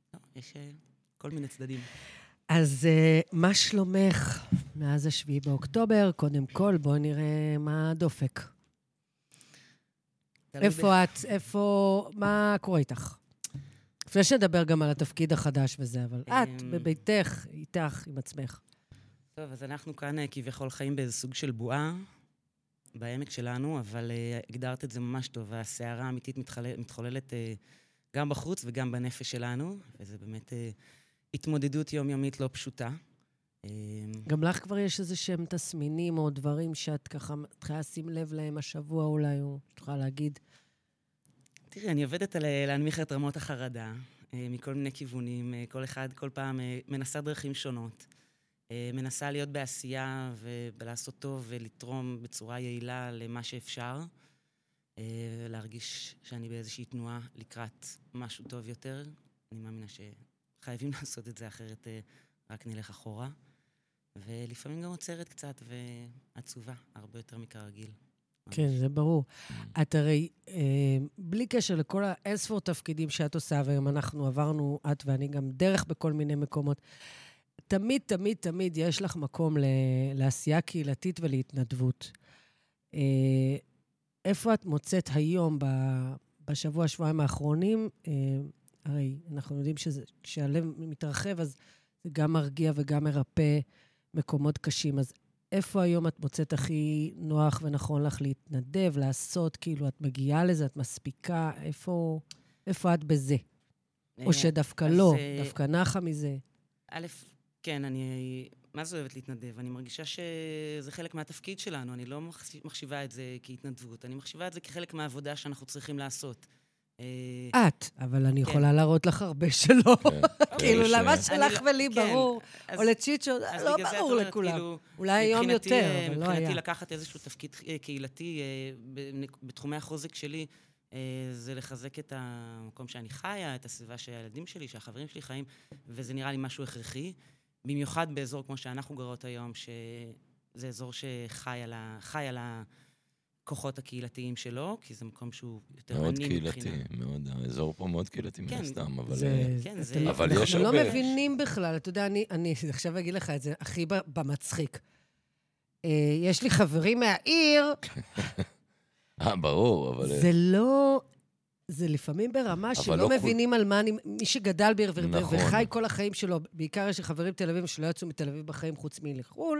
לא, יש אה, כל מיני צדדים. אז אה, מה שלומך מאז השביעי באוקטובר? קודם כל, בואו נראה מה הדופק. תלוי איפה את? איפה... מה קורה איתך? לפני שנדבר גם על התפקיד החדש וזה, אבל את אמ, בביתך, איתך, עם עצמך. טוב, אז אנחנו כאן אה, כביכול חיים באיזה סוג של בועה, בעמק שלנו, אבל אה, הגדרת את זה ממש טוב, והסערה האמיתית מתחולל, מתחוללת אה, גם בחוץ וגם בנפש שלנו, וזה באמת אה, התמודדות יומיומית לא פשוטה. אה, גם לך כבר יש איזה שהם תסמינים או דברים שאת ככה מתחילה לשים לב להם השבוע אולי, או שתוכל להגיד. תראי, אני עובדת על אה, להנמיך את רמות החרדה, אה, מכל מיני כיוונים, אה, כל אחד, כל פעם אה, מנסה דרכים שונות. אה, מנסה להיות בעשייה ולעשות טוב ולתרום בצורה יעילה למה שאפשר, אה, ולהרגיש שאני באיזושהי תנועה לקראת משהו טוב יותר. אני מאמינה שחייבים לעשות את זה, אחרת אה, רק נלך אחורה. ולפעמים גם עוצרת קצת ועצובה, הרבה יותר מכרגיל. כן, זה ברור. את הרי, אה, בלי קשר לכל האינספור תפקידים שאת עושה, וגם אנחנו עברנו, את ואני גם דרך בכל מיני מקומות, תמיד, תמיד, תמיד יש לך מקום ל- לעשייה קהילתית ולהתנדבות. אה, איפה את מוצאת היום, ב- בשבוע, שבועיים האחרונים? אה, הרי אנחנו יודעים שכשהלב מתרחב, אז זה גם מרגיע וגם מרפא מקומות קשים. אז איפה היום את מוצאת הכי נוח ונכון לך להתנדב, לעשות, כאילו את מגיעה לזה, את מספיקה? איפה, איפה את בזה? או שדווקא אז, לא, אה, דווקא נחה מזה. א', כן, אני... מה זה אוהבת להתנדב? אני מרגישה שזה חלק מהתפקיד שלנו. אני לא מחש- מחשיבה את זה כהתנדבות. אני מחשיבה את זה כחלק מהעבודה שאנחנו צריכים לעשות. אה, את, אבל אני כן. יכולה להראות לך הרבה שלא. כן, כאילו, כאלה למה ש- שלך אני לא- ולי כן, ברור, אז- או לצ'יצ'ו, אז לא בגלל זה את ברור אומרת, לכולם. כאילו, אולי היום מבחינתי, יותר, אה, אבל לא מבחינתי היה. לקחת איזשהו תפקיד אה, קהילתי אה, בנק- בתחומי החוזק שלי, אה, זה לחזק את המקום שאני חיה, את הסביבה שהילדים שלי, שהחברים שלי חיים, וזה נראה לי משהו הכרחי. במיוחד באזור כמו שאנחנו גרות היום, שזה אזור שחי על ה- חי על הכוחות הקהילתיים שלו, כי זה מקום שהוא יותר מאוד עני קהילתי, מבחינה. מאוד, האזור פה מאוד קהילתי מן כן, הסתם, אבל... זה- אה, כן, אתה זה- לא- אבל יש אנחנו לא הרבה. מבינים בכלל, אתה יודע, אני- אני עכשיו אגיד לך את זה הכי ב- במצחיק. אה, יש לי חברים מהעיר, אה, ברור, אבל... אה, זה לא... זה לפעמים ברמה שלא לא כול- מבינים על מה אני... מי שגדל בעיר ו- נכון. וחי כל החיים שלו, בעיקר יש לי חברים תל אביב שלא יצאו מתל אביב בחיים חוץ מלחו"ל,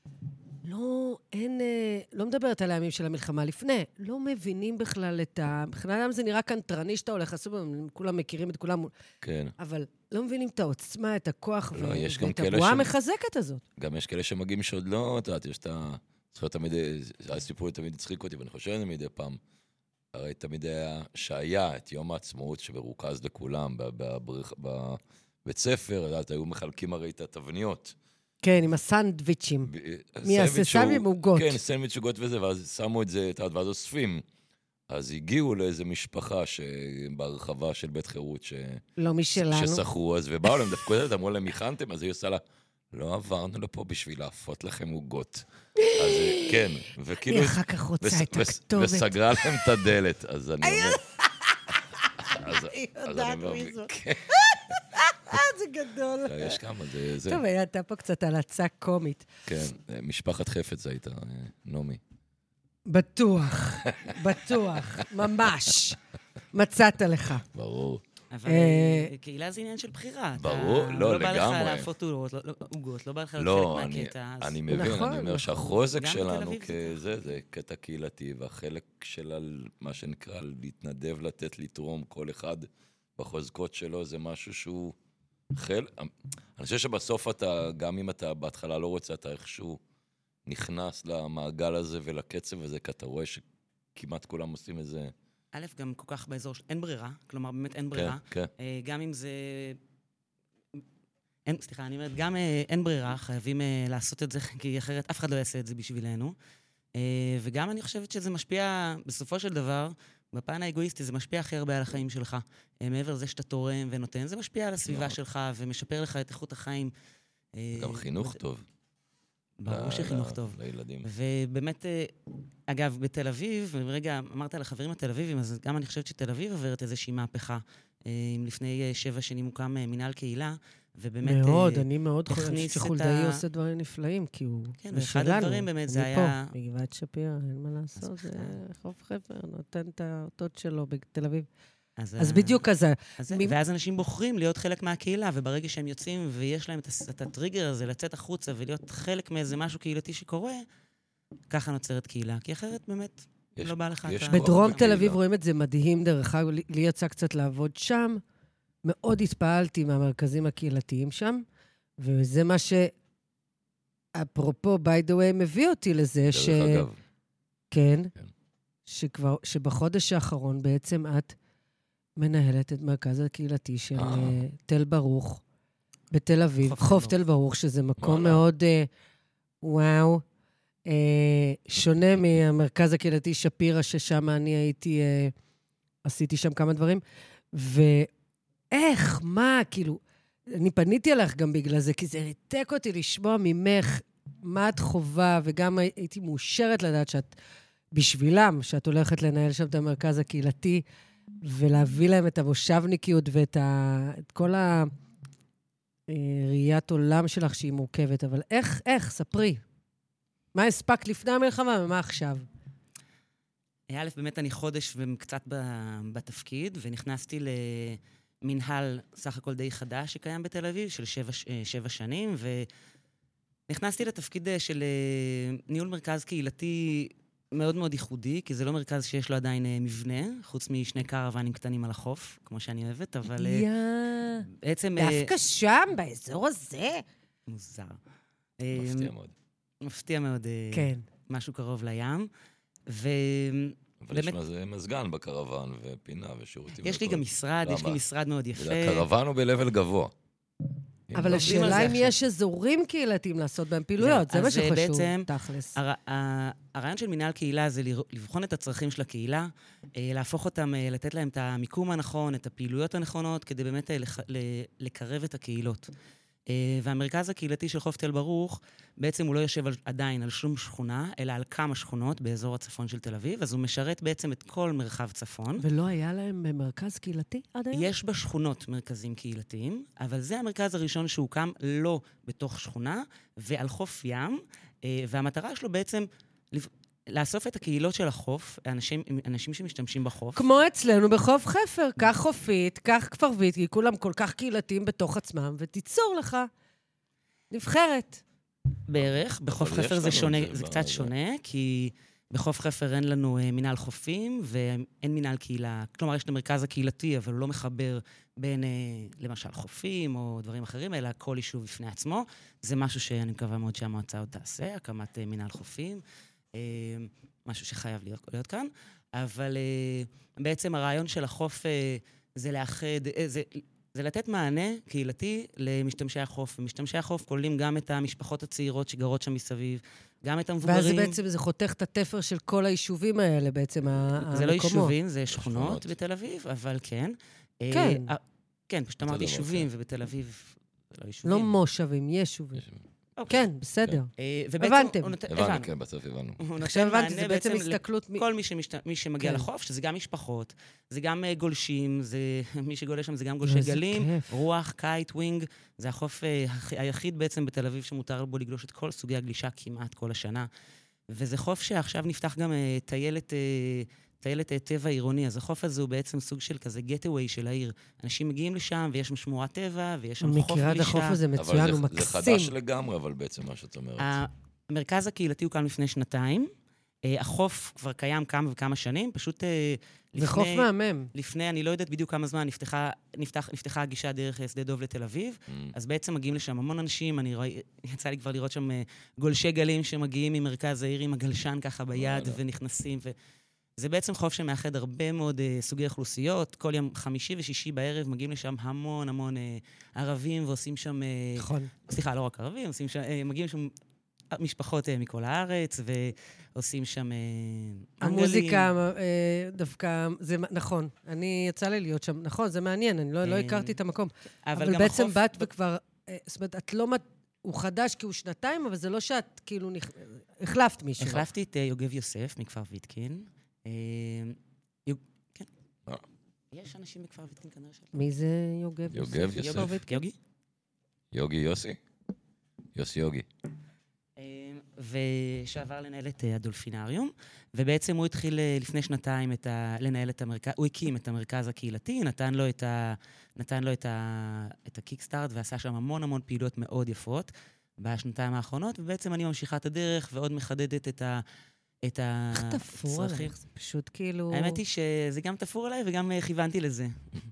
לא, אין... אה, לא מדברת על הימים של המלחמה לפני. לא מבינים בכלל את ה... מבחינת זה נראה קנטרני שאתה הולך לעשות, כולם מכירים את כולם, כן. אבל לא מבינים את העוצמה, את הכוח לא, ו- יש גם ואת כאלה הבועה ש- המחזקת הזאת. גם יש כאלה שמגיעים שעוד לא, את יודעת, יש את ה... זוכר תמיד, הסיפור תמיד הצחיק אותי, ואני חושב על זה מדי פעם. הרי תמיד היה, שהיה את יום העצמאות שמרוכז לכולם בבריך- בבית ספר, יודעת, היו מחלקים הרי את התבניות. כן, עם הסנדוויצ'ים. ב- מי יעשה סנדוויץ' שהוא- סמי עם עוגות. כן, סנדוויץ' עוגות וזה, ואז שמו את זה, את יודעת, ואז אוספים. אז הגיעו לאיזה משפחה ברחבה של בית חירות, ש... לא משלנו. ששכרו, אז ובאו להם דווקא יודעת, אמרו להם, הכנתם? אז היא עושה לה, לא עברנו לפה בשביל להפות לכם עוגות. אז כן, וכאילו... היא אחר כך רוצה וס- את וס- הכתובת. וסגרה להם את הדלת, אז אני אומר... אז- היא אז יודעת אני אומר, מי זאת. כן, אה, זה גדול. יש כמה, זה... זה- טוב, הייתה פה קצת הלצה קומית. כן, משפחת חפץ הייתה, אה, נעמי. בטוח, בטוח, ממש. מצאת לך. ברור. אבל אה, אה, קהילה זה עניין של בחירה. אתה- ברור, לא, לא בא לך לגמרי. להפות עוגות, לא- לא- עוגות, לא בא לך להיות לא, חלק אני, מהקטע. אז- אני מבין, נכון, אני אומר נכון. שהחוזק גם בתל שלנו אביב זה כזה, זה קטע קהילתי, והחלק של ה- מה שנקרא להתנדב, לתת, לתרום, כל אחד בחוזקות שלו, זה משהו שהוא חלק... אני חושב שבסוף אתה, גם אם אתה בהתחלה לא רוצה, אתה איכשהו נכנס למעגל הזה ולקצב הזה, כי אתה רואה שכמעט כולם עושים את זה. א', גם כל כך באזור, ש- אין ברירה, כלומר, באמת אין ברירה. כן, אה, גם אם זה... אין, סליחה, אני אומרת, גם אה, אין ברירה, חייבים אה, לעשות את זה, כי אחרת אף אחד לא יעשה את זה בשבילנו. אה, וגם אני חושבת שזה משפיע, בסופו של דבר, בפן האגואיסטי, זה משפיע הכי הרבה על החיים שלך. אה, מעבר לזה שאתה תורם ונותן, זה משפיע על הסביבה נכון. שלך ומשפר לך את איכות החיים. אה, גם חינוך וזה- טוב. ברור ל- שחינוך ל- טוב. לילדים. ובאמת, אה, אגב, בתל אביב, ורגע, אמרת על החברים התל אביבים, אז גם אני חושבת שתל אביב עוברת איזושהי מהפכה אם לפני שבע שנים הוקם מנהל קהילה, ובאמת מאוד, אני מאוד חושבת הכניס את שחולדאי ה- עושה דברים נפלאים, כי הוא כן, ואחד הדברים באמת זה היה... אני פה, בגבעת שפירא, אין מה לעשות, זה חוף חפר, נותן את האותות שלו בתל אביב. אז בדיוק כזה. אז זה, ואז אנשים בוחרים להיות חלק מהקהילה, וברגע שהם יוצאים ויש להם את הס- את הטריגר הזה לצאת החוצה ולהיות חלק מאיזה משהו קהילתי שקורה, ככה נוצרת קהילה, כי אחרת באמת יש- לא בא לך יש את ה... כוח בדרום תל בקהילה. אביב רואים את זה מדהים, דרך אגב, לי יצא קצת לעבוד שם. מאוד התפעלתי מהמרכזים הקהילתיים שם, וזה מה ש... אפרופו, by the way, מביא אותי לזה ש... דרך אגב, כן, כן. שכבר, שבחודש האחרון בעצם את מנהלת את מרכז הקהילתי של אה. אה, תל ברוך, בתל אביב, חוף חוף תל תל ברוך, שזה מקום וואלה. מאוד, אה, וואו, אה, שונה מהמרכז הקהילתי שפירא, ששם אני הייתי, אה, עשיתי שם כמה דברים, ואיך, מה, כאילו, אני פניתי אליך גם בגלל זה, כי זה ריתק אותי לשמוע ממך מה את חובה, וגם הייתי מאושרת לדעת שאת, בשבילם, שאת הולכת לנהל שם את המרכז הקהילתי, ולהביא להם את המושבניקיות ואת ה... את כל הראיית עולם שלך שהיא מורכבת. אבל איך, איך, ספרי. מה הספקת לפני המלחמה ומה עכשיו? א', באמת אני חודש וקצת ב- בתפקיד, ונכנסתי למנהל סך הכל די חדש שקיים בתל אביב, של שבע, ש- שבע שנים, ונכנסתי לתפקיד של אה, ניהול מרכז קהילתי מאוד מאוד ייחודי, כי זה לא מרכז שיש לו עדיין אה, מבנה, חוץ משני קרוונים קטנים על החוף, כמו שאני אוהבת, אבל אה, יא... בעצם... אה, דווקא שם, באזור הזה? מוזר. מפתיע אה, מאוד. מפתיע מאוד. אה, כן. משהו קרוב לים. ו... אבל יש באמת- מזה מזגן בקרוון, ופינה ושירותים. יש לי והכל. גם משרד, יש לי למה? משרד מאוד יפה. הקרוון הוא ב-level גבוה. אבל עובדים על השאלה זה אם עכשיו. יש אזורים קהילתיים לעשות בהם פעילויות, זה אז מה זה שחשוב, בעצם- תכלס. הר... ה- הרעיון של מנהל קהילה זה לר- לבחון את הצרכים של הקהילה, אה, להפוך אותם, אה, לתת להם את המיקום הנכון, את הפעילויות הנכונות, כדי באמת אה, לח... ל- לקרב את הקהילות. אה, והמרכז הקהילתי של חוף תל ברוך, בעצם הוא לא יושב על, עדיין על שום שכונה, אלא על כמה שכונות באזור הצפון של תל אביב, אז הוא משרת בעצם את כל מרחב צפון. ולא היה להם מרכז קהילתי עד היום? יש בשכונות מרכזים קהילתיים, אבל זה המרכז הראשון שהוקם לא בתוך שכונה, ועל חוף ים, אה, והמטרה שלו בעצם לפ- לאסוף את הקהילות של החוף, אנשים, אנשים שמשתמשים בחוף. כמו אצלנו בחוף חפר, קח חופית, קח כפרבית, כי כולם כל כך קהילתיים בתוך עצמם, ותיצור לך נבחרת. בערך, בחוף אבל יש חפר זה לנו שונה, את זה זה ב- קצת זה. שונה, כי בחוף חפר אין לנו אה, מנהל חופים, ואין מנהל קהילה. כלומר, יש את המרכז הקהילתי, אבל הוא לא מחבר בין, אה, למשל, חופים או דברים אחרים, אלא כל יישוב בפני עצמו. זה משהו שאני מקווה מאוד שהמועצה עוד תעשה, הקמת אה, מנהל חופים. אה, משהו שחייב להיות, להיות כאן. אבל אה, בעצם הרעיון של החוף אה, זה לאחד, אה, זה... זה לתת מענה קהילתי למשתמשי החוף. ומשתמשי החוף כוללים גם את המשפחות הצעירות שגרות שם מסביב, גם את המבוגרים. ואז זה בעצם, זה חותך את התפר של כל היישובים האלה, בעצם, המקומות. זה לא יישובים, זה שכונות שכונות. בתל אביב, אבל כן. אה, כן. אה, כן, פשוט אמרתי דבר, יישובים, כן. ובתל אביב זה לא יישובים. לא מושבים, יישובים. יש- אוקיי. כן, בסדר. אה, ובעצם הבנתם. הוא נות- הבנו, כן, בסוף הבנו. הוא נותן עכשיו הבנתי, מענה זה בעצם בעצם הסתכלות... מ- כל מי, שמשת... מי שמגיע כן. לחוף, שזה גם משפחות, זה גם uh, גולשים, זה... מי שגולש שם זה גם גולשי איזה גלים, כיף. רוח, קייט, ווינג. זה החוף uh, הכ- היחיד בעצם בתל אביב שמותר בו לגלוש את כל סוגי הגלישה כמעט כל השנה. וזה חוף שעכשיו נפתח גם uh, טיילת... Uh, טיילת uh, טבע עירוני, אז החוף הזה הוא בעצם סוג של כזה גטווי של העיר. אנשים מגיעים לשם, ויש שם שמורת טבע, ויש שם אני חוף מכירה את גלישה. החוף הזה אבל מצוין, זה- הוא זה מקסים. חדש לגמרי, אבל בעצם מה שאת אומרת. המרכז הקהילתי הוקם לפני שנתיים. אה, החוף כבר קיים כמה וכמה שנים, פשוט אה, זה חוף לפני, מהמם. לפני, אני לא יודעת בדיוק כמה זמן, נפתחה, נפתח, נפתחה הגישה דרך אה, שדה דוב לתל אביב, Mm. אז בעצם מגיעים לשם המון אנשים, אני רואה, יצא לי כבר לראות שם אה, גולשי גלים שמגיעים ממרכז העיר עם הגלשן ככה ביד וואלה. ונכנסים, וזה בעצם חוף שמאחד הרבה מאוד אה, סוגי אוכלוסיות, כל יום חמישי ושישי בערב מגיעים לשם המון המון אה, ערבים ועושים שם... אה, נכון. סליחה, לא רק ערבים, עושים שם, אה, מגיעים שם משפחות אה, מכל הארץ, ועושים שם אה, מנגלים. המוזיקה, אה, דווקא, זה מ- נכון. אני, יצא לי להיות שם, נכון, זה מעניין, אני לא לא אה, הכרתי את המקום. אבל אבל גם בעצם החוף- באת וכבר, אה, זאת אומרת, את לא... מת- הוא חדש כי הוא שנתיים, אבל זה לא שאת כאילו נכ- החלפת מישהו. החלפתי את אה, יוגב יוסף מכפר ויתקין. אה, יוג- כן. אה. יש אנשים בכפר ויתקין כנראה של... מי זה יוגב? יוגב יוסף. יוגב ויתקין. יוגי? יוגי יוסי? יוסי יוגי. ושעבר לנהל את הדולפינריום, ובעצם הוא התחיל לפני שנתיים את ה... לנהל את המרכז, הוא הקים את המרכז הקהילתי, נתן לו את ה... נתן לו את ה... את הקיקסטארט, ועשה שם המון המון פעילויות מאוד יפות בשנתיים האחרונות, ובעצם אני ממשיכה את הדרך ועוד מחדדת את ה... את איך תפור עליך? זה פשוט כאילו... האמת היא שזה גם תפור עליי וגם כיוונתי לזה.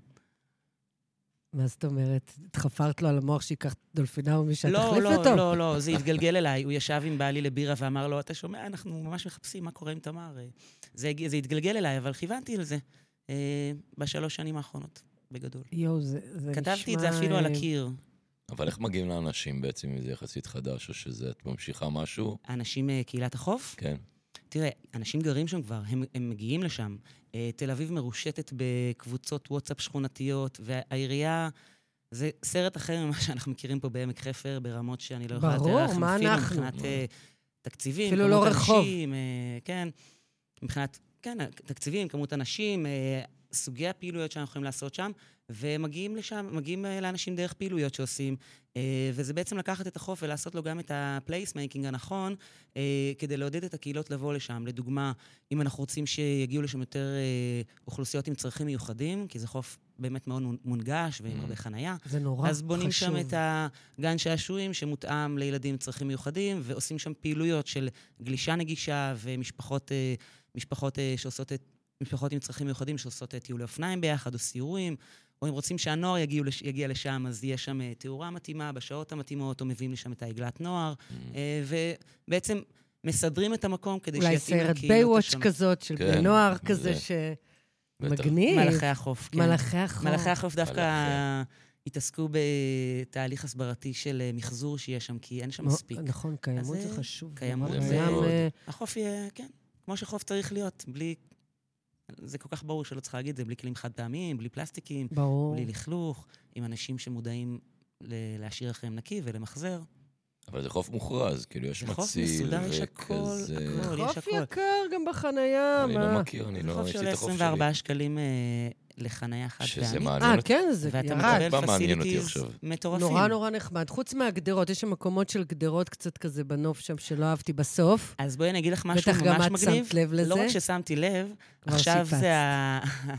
מה זאת אומרת? התחפרת לו על המוח שיקח דולפינריום ושאת לא, תחליף לא, אותו? לא, לא, זה התגלגל אליי. הוא ישב עם בעלי לבירה ואמר לו, אתה שומע, אנחנו ממש מחפשים מה קורה עם תמר. זה, זה התגלגל אליי, אבל כיוונתי לזה אה, בשלוש שנים האחרונות, בגדול. יו, זה, זה נשמע... כתבתי את זה אפילו על הקיר. אבל איך מגיעים לאנשים בעצם, אם זה יחסית חדש, או שזה את ממשיכה משהו? האנשים קהילת החוף? כן. תראה, אנשים גרים שם כבר, הם, הם מגיעים לשם. תל אביב מרושתת בקבוצות וואטסאפ שכונתיות, והעירייה... זה סרט אחר ממה שאנחנו מכירים פה בעמק חפר, ברמות שאני לא יכולה לתאר לכם. ברור, מה אנחנו? מבחינת תקציבים, אפילו לא רחוב. אנשים, כן, מבחינת, כן, תקציבים, כמות אנשים, סוגי הפעילויות שאנחנו יכולים לעשות שם, ומגיעים לשם, מגיעים לאנשים דרך פעילויות שעושים, וזה בעצם לקחת את החוף ולעשות לו גם את הפלייסמייקינג הנכון, כדי לעודד את הקהילות לבוא לשם. לדוגמה, אם אנחנו רוצים שיגיעו לשם יותר אוכלוסיות עם צרכים מיוחדים, כי זה חוף באמת מאוד מונגש ועם הרבה חנייה. זה נורא חשוב. אז בונים שם את הגן שעשועים שמותאם לילדים עם צרכים מיוחדים, ועושים שם פעילויות של גלישה נגישה ומשפחות משפחות שעושות את משפחות עם צרכים מיוחדים שעושות טיולי אופניים ביחד, או סיורים, או אם רוצים שהנוער יגיע, יגיע לשם, אז יש שם תאורה מתאימה, בשעות המתאימות, או מביאים לשם את העגלת נוער, ובעצם מסדרים את המקום כדי שיתאים לקהילות. אולי סרט ביי-וואץ' כזאת, של בני נוער כזה, שמגניב. מלאכי החוף, כן. מלאכי החוף. מלאכי החוף דווקא התעסקו בתהליך הסברתי של מחזור שיש שם, כי אין שם מספיק. נכון, קיימות זה חשוב. קיימות זה... החוף יהיה, כן, כמו שחוף צריך להיות, בלי... זה כל כך ברור שלא צריך להגיד, זה בלי כלים חד פעמיים, בלי פלסטיקים, ברור. בלי לכלוך, עם אנשים שמודעים להשאיר אחריהם נקי ולמחזר. אבל זה חוף מוכרז, כאילו יש מציל וכזה. חוף מסודר, יש הכל, הכל, יש חוף הכל. יקר גם בחנייה, אני מה? לא מכיר, אני לא... חוף של עשרים וארבעה שקלים לחנייה חד פעמית. שזה מעניין. אה, כן, זה ואתה ירד. מקבל פסיליטיז מטורפים. נורא נורא נחמד. חוץ מהגדרות, יש שם מקומות של גדרות קצת כזה בנוף שם שלא אהבתי בסוף. אז בואי אני אגיד לך משהו ממש בטח מגניב. גם את שמת לב לזה. לא רק ששמתי לב, עכשיו זה ה...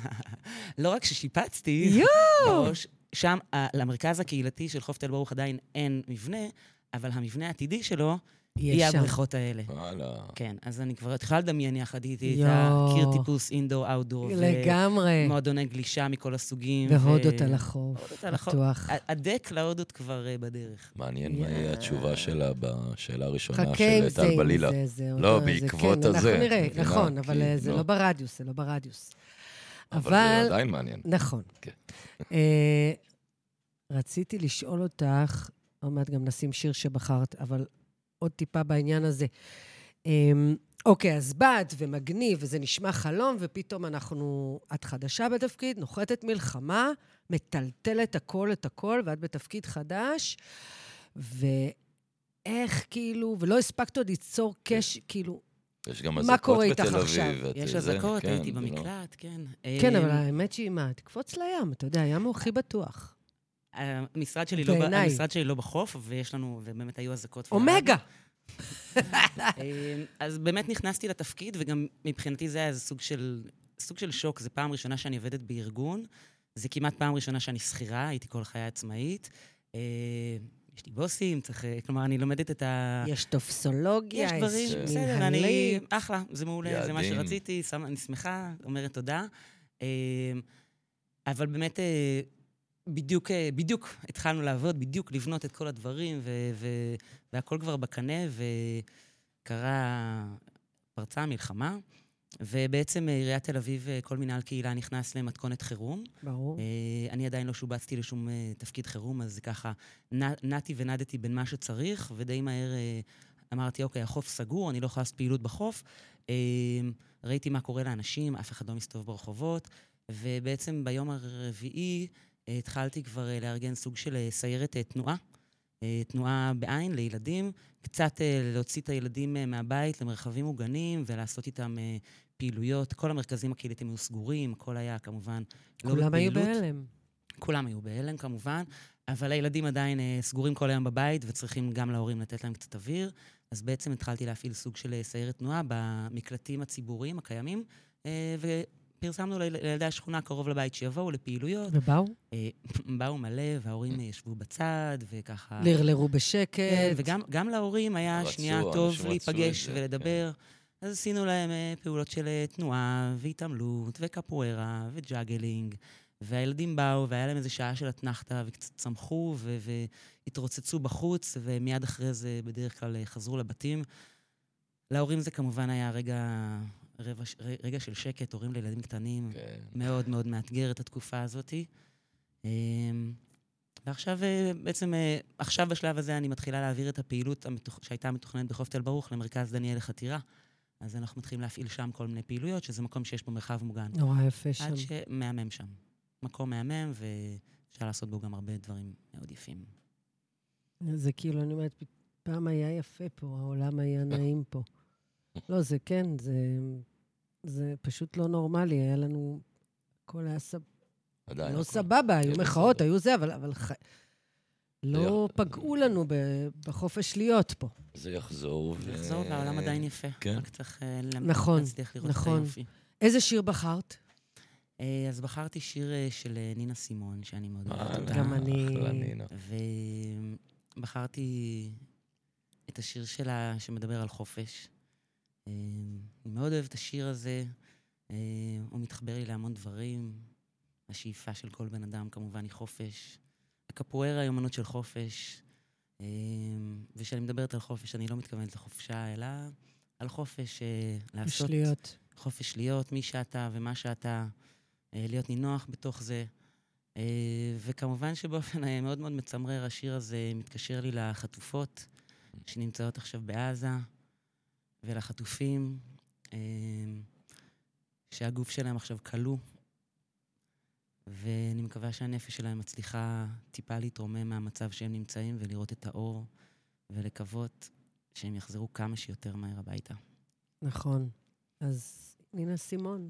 לא רק ששיפצתי, יואו! שם, למרכז הקהילתי של חוף תל ברוך עדיין אין מבנה, אבל המבנה העתידי שלו יהיה הבריכות האלה. וואלה. כן, אז אני כבר התחילה לדמיין יחד איתי את הקיר טיפוס אינדור, אאוטדור. לגמרי. ומועדוני גלישה מכל הסוגים. והודות על החוף. הודות על החוף. הדק להודות כבר בדרך. מעניין מה יהיה התשובה שלה בשאלה הראשונה חכה של עם זה, טל בלילה. עם זה, זה. לא, בעקבות הזה. אנחנו נראה, נכון, אבל זה לא ברדיוס, זה לא ברדיוס. אבל זה עדיין מעניין. נכון. רציתי לשאול אותך, עוד מעט גם נשים שיר שבחרת, אבל עוד טיפה בעניין הזה. אוקיי, אז באת ומגניב, וזה נשמע חלום, ופתאום אנחנו, את חדשה בתפקיד, נוחתת מלחמה, מטלטלת הכל את הכל, ואת בתפקיד חדש, ואיך כאילו, ולא הספקת עוד ליצור קש, כאילו, יש גם מה קורה אזעקות איתך בתל עכשיו? אביב. יש אזעקות, הייתי במקלט, כן. כן, אבל האמת שהיא מה, תקפוץ לים, אתה יודע, הים הוא הכי בטוח. המשרד שלי לא, המשרד שלי לא בחוף, ויש לנו, ובאמת היו אזעקות. אומגה! אז באמת נכנסתי לתפקיד, וגם מבחינתי זה היה איזה סוג של, סוג של שוק. זה פעם ראשונה שאני עובדת בארגון, זה כמעט פעם ראשונה שאני שכירה, הייתי כל חיי עצמאית. יש לי בוסים, צריך, כלומר, אני לומדת את ה... יש טופסולוגיה, יש דברים, בסדר, אני... אחלה, זה מעולה, זה מה שרציתי, אני שמחה, אומרת תודה. אבל באמת... בדיוק, בדיוק התחלנו לעבוד, בדיוק לבנות את כל הדברים, ו- ו- והכל כבר בקנה, וקרה, פרצה המלחמה, ובעצם עיריית תל אביב, כל מנהל קהילה נכנס למתכונת חירום. ברור. אני עדיין לא שובצתי לשום תפקיד חירום, אז ככה, נעתי ונדתי בין מה שצריך, ודי מהר אמרתי, אוקיי, החוף סגור, אני לא יכולה לעשות פעילות בחוף. ראיתי מה קורה לאנשים, אף אחד לא מסתובב ברחובות, ובעצם ביום הרביעי, התחלתי כבר לארגן סוג של סיירת תנועה, תנועה בעין לילדים, קצת להוציא את הילדים מהבית למרחבים מוגנים ולעשות איתם פעילויות, כל המרכזים הקהילתיים היו סגורים, הכל היה כמובן לא בפעילות. כולם היו בהלם. כולם היו בהלם כמובן, אבל הילדים עדיין אה, סגורים כל היום בבית, וצריכים גם להורים לתת להם קצת אוויר, אז בעצם התחלתי להפעיל סוג של סיירת תנועה במקלטים הציבוריים הקיימים, אה, ופרסמנו לילדי השכונה קרוב לבית שיבואו לפעילויות. ובאו? אה, באו מלא, וההורים ישבו בצד, וככה... לרלרו בשקט. כן, וגם גם להורים היה רצו, שנייה אנשים טוב רצו להיפגש את זה, ולדבר. אז עשינו להם אה, פעולות של אה, תנועה, והתעמלות, וקפוארה, וג'אגלינג. והילדים באו, והיה להם איזו שעה של התנחתה, וקצת צמחו, ו- והתרוצצו בחוץ, ומיד אחרי זה בדרך כלל חזרו לבתים. להורים זה כמובן היה רגע, רגע, רגע של שקט, הורים לילדים קטנים, כן. מאוד מאוד מאתגר את התקופה הזאת. ועכשיו, בעצם, עכשיו בשלב הזה אני מתחילה להעביר את הפעילות המתוכ... שהייתה מתוכננת בחוף תל ברוך למרכז דניאל לחתירה. אז אנחנו מתחילים להפעיל שם כל מיני פעילויות, שזה מקום שיש בו מרחב מוגן. נורא יפה שם. עד שמאמם שם. מקום מהמם, ואפשר לעשות בו גם הרבה דברים מאוד יפים. זה כאילו, אני אומרת, פעם היה יפה פה, העולם היה נעים פה. לא, זה כן, זה, זה פשוט לא נורמלי, היה לנו, הכל היה סבבה. לא הכל. סבבה, היו כן, מחאות, בסדר. היו זה, אבל, אבל ח... לא זה- פגעו לנו ב... בחופש להיות פה. זה יחזור. זה יחזור, והעולם עדיין יפה. כן. רק צריך אה, למ- נכון, להצליח לראות נכון. את היופי. איזה שיר בחרת? אה, אז בחרתי שיר אה, של אה, נינה סימון, שאני מאוד אוהבת אה, אותה. גם אני- אחלה נינה. ובחרתי את השיר שלה שמדבר על חופש. אה, אני מאוד אוהבת את השיר הזה, אה, הוא מתחבר לי להמון דברים. השאיפה של כל בן אדם כמובן היא חופש. הקפוארה היא אומנות של חופש. אה, וכשאני מדברת על חופש, אני לא מתכוונת לחופשה, אלא על חופש אה, לעשות... משליות. חופש להיות מי שאתה ומה שאתה, אה, להיות נינוח בתוך זה. אה, וכמובן שבאופן אה, מאוד מאוד מצמרר, השיר הזה מתקשר לי לחטופות שנמצאות עכשיו בעזה, ולחטופים, אה, שהגוף שלהם עכשיו כלוא, ואני מקווה שהנפש שלהם מצליחה טיפה להתרומם מהמצב שהם נמצאים, ולראות את האור, ולקוות שהם יחזרו כמה שיותר מהר הביתה. נכון. אז נינה סימון.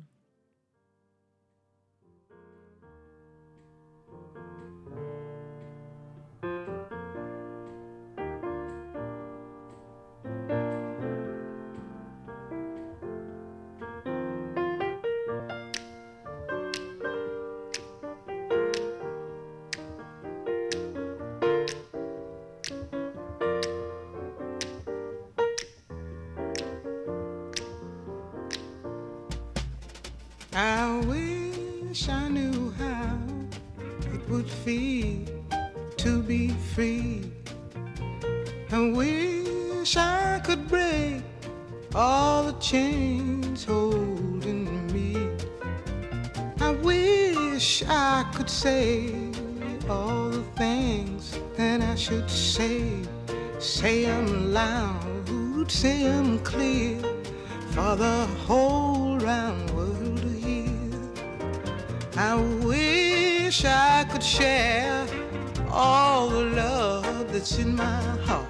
I wish I knew how it would feel to be free. I wish I could break all the chains holding me. I wish I could say all the things that I should say. Say them loud, say them clear for the whole round world to hear. I wish I could share all the love that's in my heart.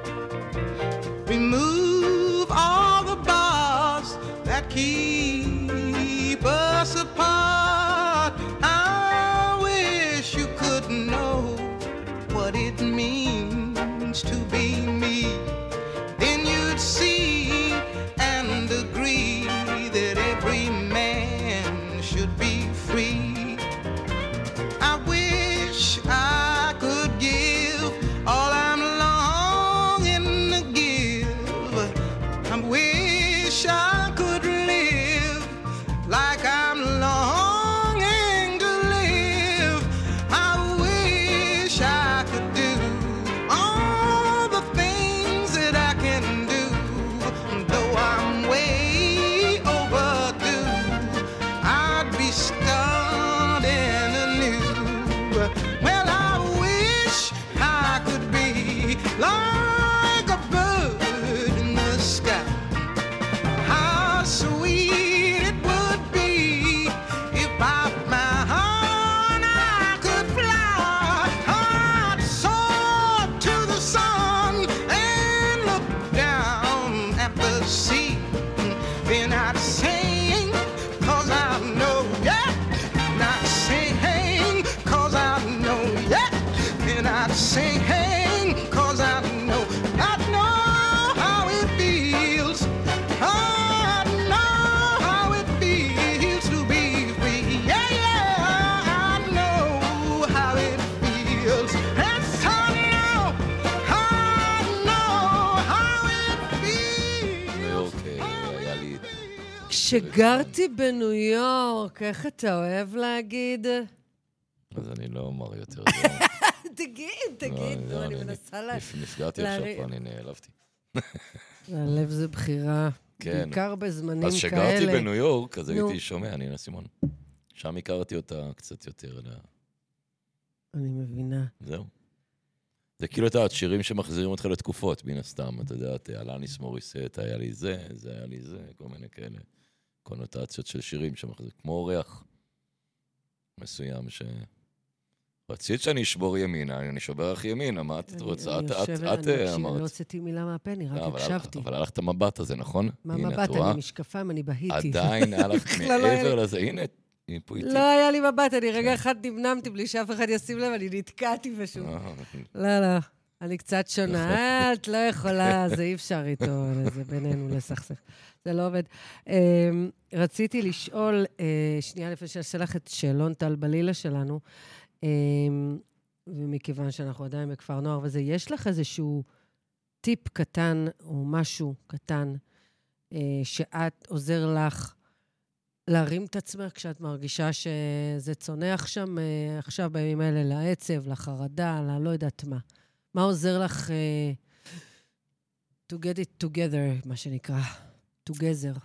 Remove all the bars that keep us apart. I wish you could know what it means to be me. Then you'd see and agree that every man should be free. I wish I could give all I'm longing to give. I wish I could live like I'm longing to live. I wish I could do all the things שגרתי בניו יורק, איך אתה אוהב להגיד? אז אני לא אומר יותר. תגיד, תגיד, נו, אני מנסה לה... נפגעתי עכשיו פה, אני נעלבתי. הלב זה בחירה, כן. בעיקר בזמנים כאלה. אז שגרתי בניו יורק, אז הייתי שומע, נינה סימון. שם הכרתי אותה קצת יותר. אני מבינה. זהו. זה כאילו את השירים שמחזירים אותך לתקופות, מן הסתם, אתה יודע, אלניס מוריסט, היה לי זה, זה היה לי זה, כל מיני כאלה קונוטציות של שירים שמחזירים, כמו אורח מסוים ש... רצית שאני אשבור ימינה, אני שובר לך ימינה, מה את רוצה? את אמרת. אני לא הוצאתי מילה מהפה, אני רק הקשבתי. אבל הלכת מבט הזה, נכון? מה מבט? אני משקפיים, אני בהיתי. עדיין הלכת מעבר לזה, הנה, פה איתי. לא היה לי מבט, אני רגע אחד נמנמתי בלי שאף אחד ישים לב, אני נתקעתי פשוט. לא, לא, אני קצת שונה, את לא יכולה, זה אי אפשר איתו, זה בינינו לסכסך. זה לא עובד. רציתי לשאול, שנייה לפני שעשה לך את שאלון טל בלילה שלנו, ומכיוון שאנחנו עדיין בכפר נוער וזה, יש לך איזשהו טיפ קטן או משהו קטן שאת עוזר לך להרים את עצמך כשאת מרגישה שזה צונח שם עכשיו בימים האלה לעצב, לחרדה, ללא יודעת מה. מה עוזר לך to get it together, מה שנקרא, together?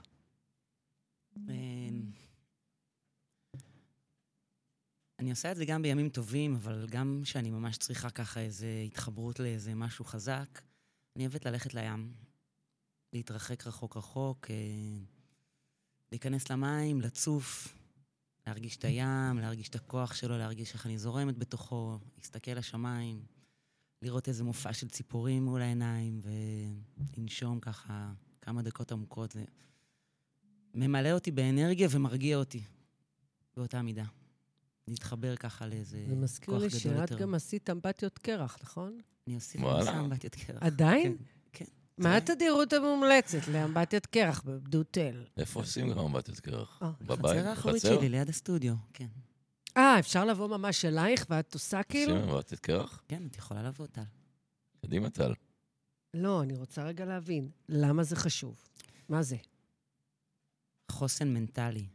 אני עושה את זה גם בימים טובים, אבל גם שאני ממש צריכה ככה איזו התחברות לאיזה משהו חזק, אני אוהבת ללכת לים, להתרחק רחוק רחוק, אה, להיכנס למים, לצוף, להרגיש את הים, להרגיש את הכוח שלו, להרגיש איך אני זורמת בתוכו, להסתכל לשמיים, לראות איזה מופע של ציפורים מול העיניים, ולנשום ככה כמה דקות עמוקות. זה ממלא אותי באנרגיה ומרגיע אותי באותה מידה. להתחבר ככה לאיזה כוח גדול יותר. זה מזכיר לי שאת גם עשית אמבטיות קרח, נכון? אני עושה אמבטיות קרח. עדיין? כן. מה התדירות המומלצת לאמבטיות קרח בבדותל? איפה עושים גם אמבטיות קרח? בבית? חצר האחורית שלי, ליד הסטודיו, כן. אה, אפשר לבוא ממש אלייך ואת עושה כאילו? עושים אמבטיות קרח? כן, את יכולה לבוא, טל. קדימה, טל. לא, אני רוצה רגע להבין. למה זה חשוב? מה זה? חוסן מנטלי.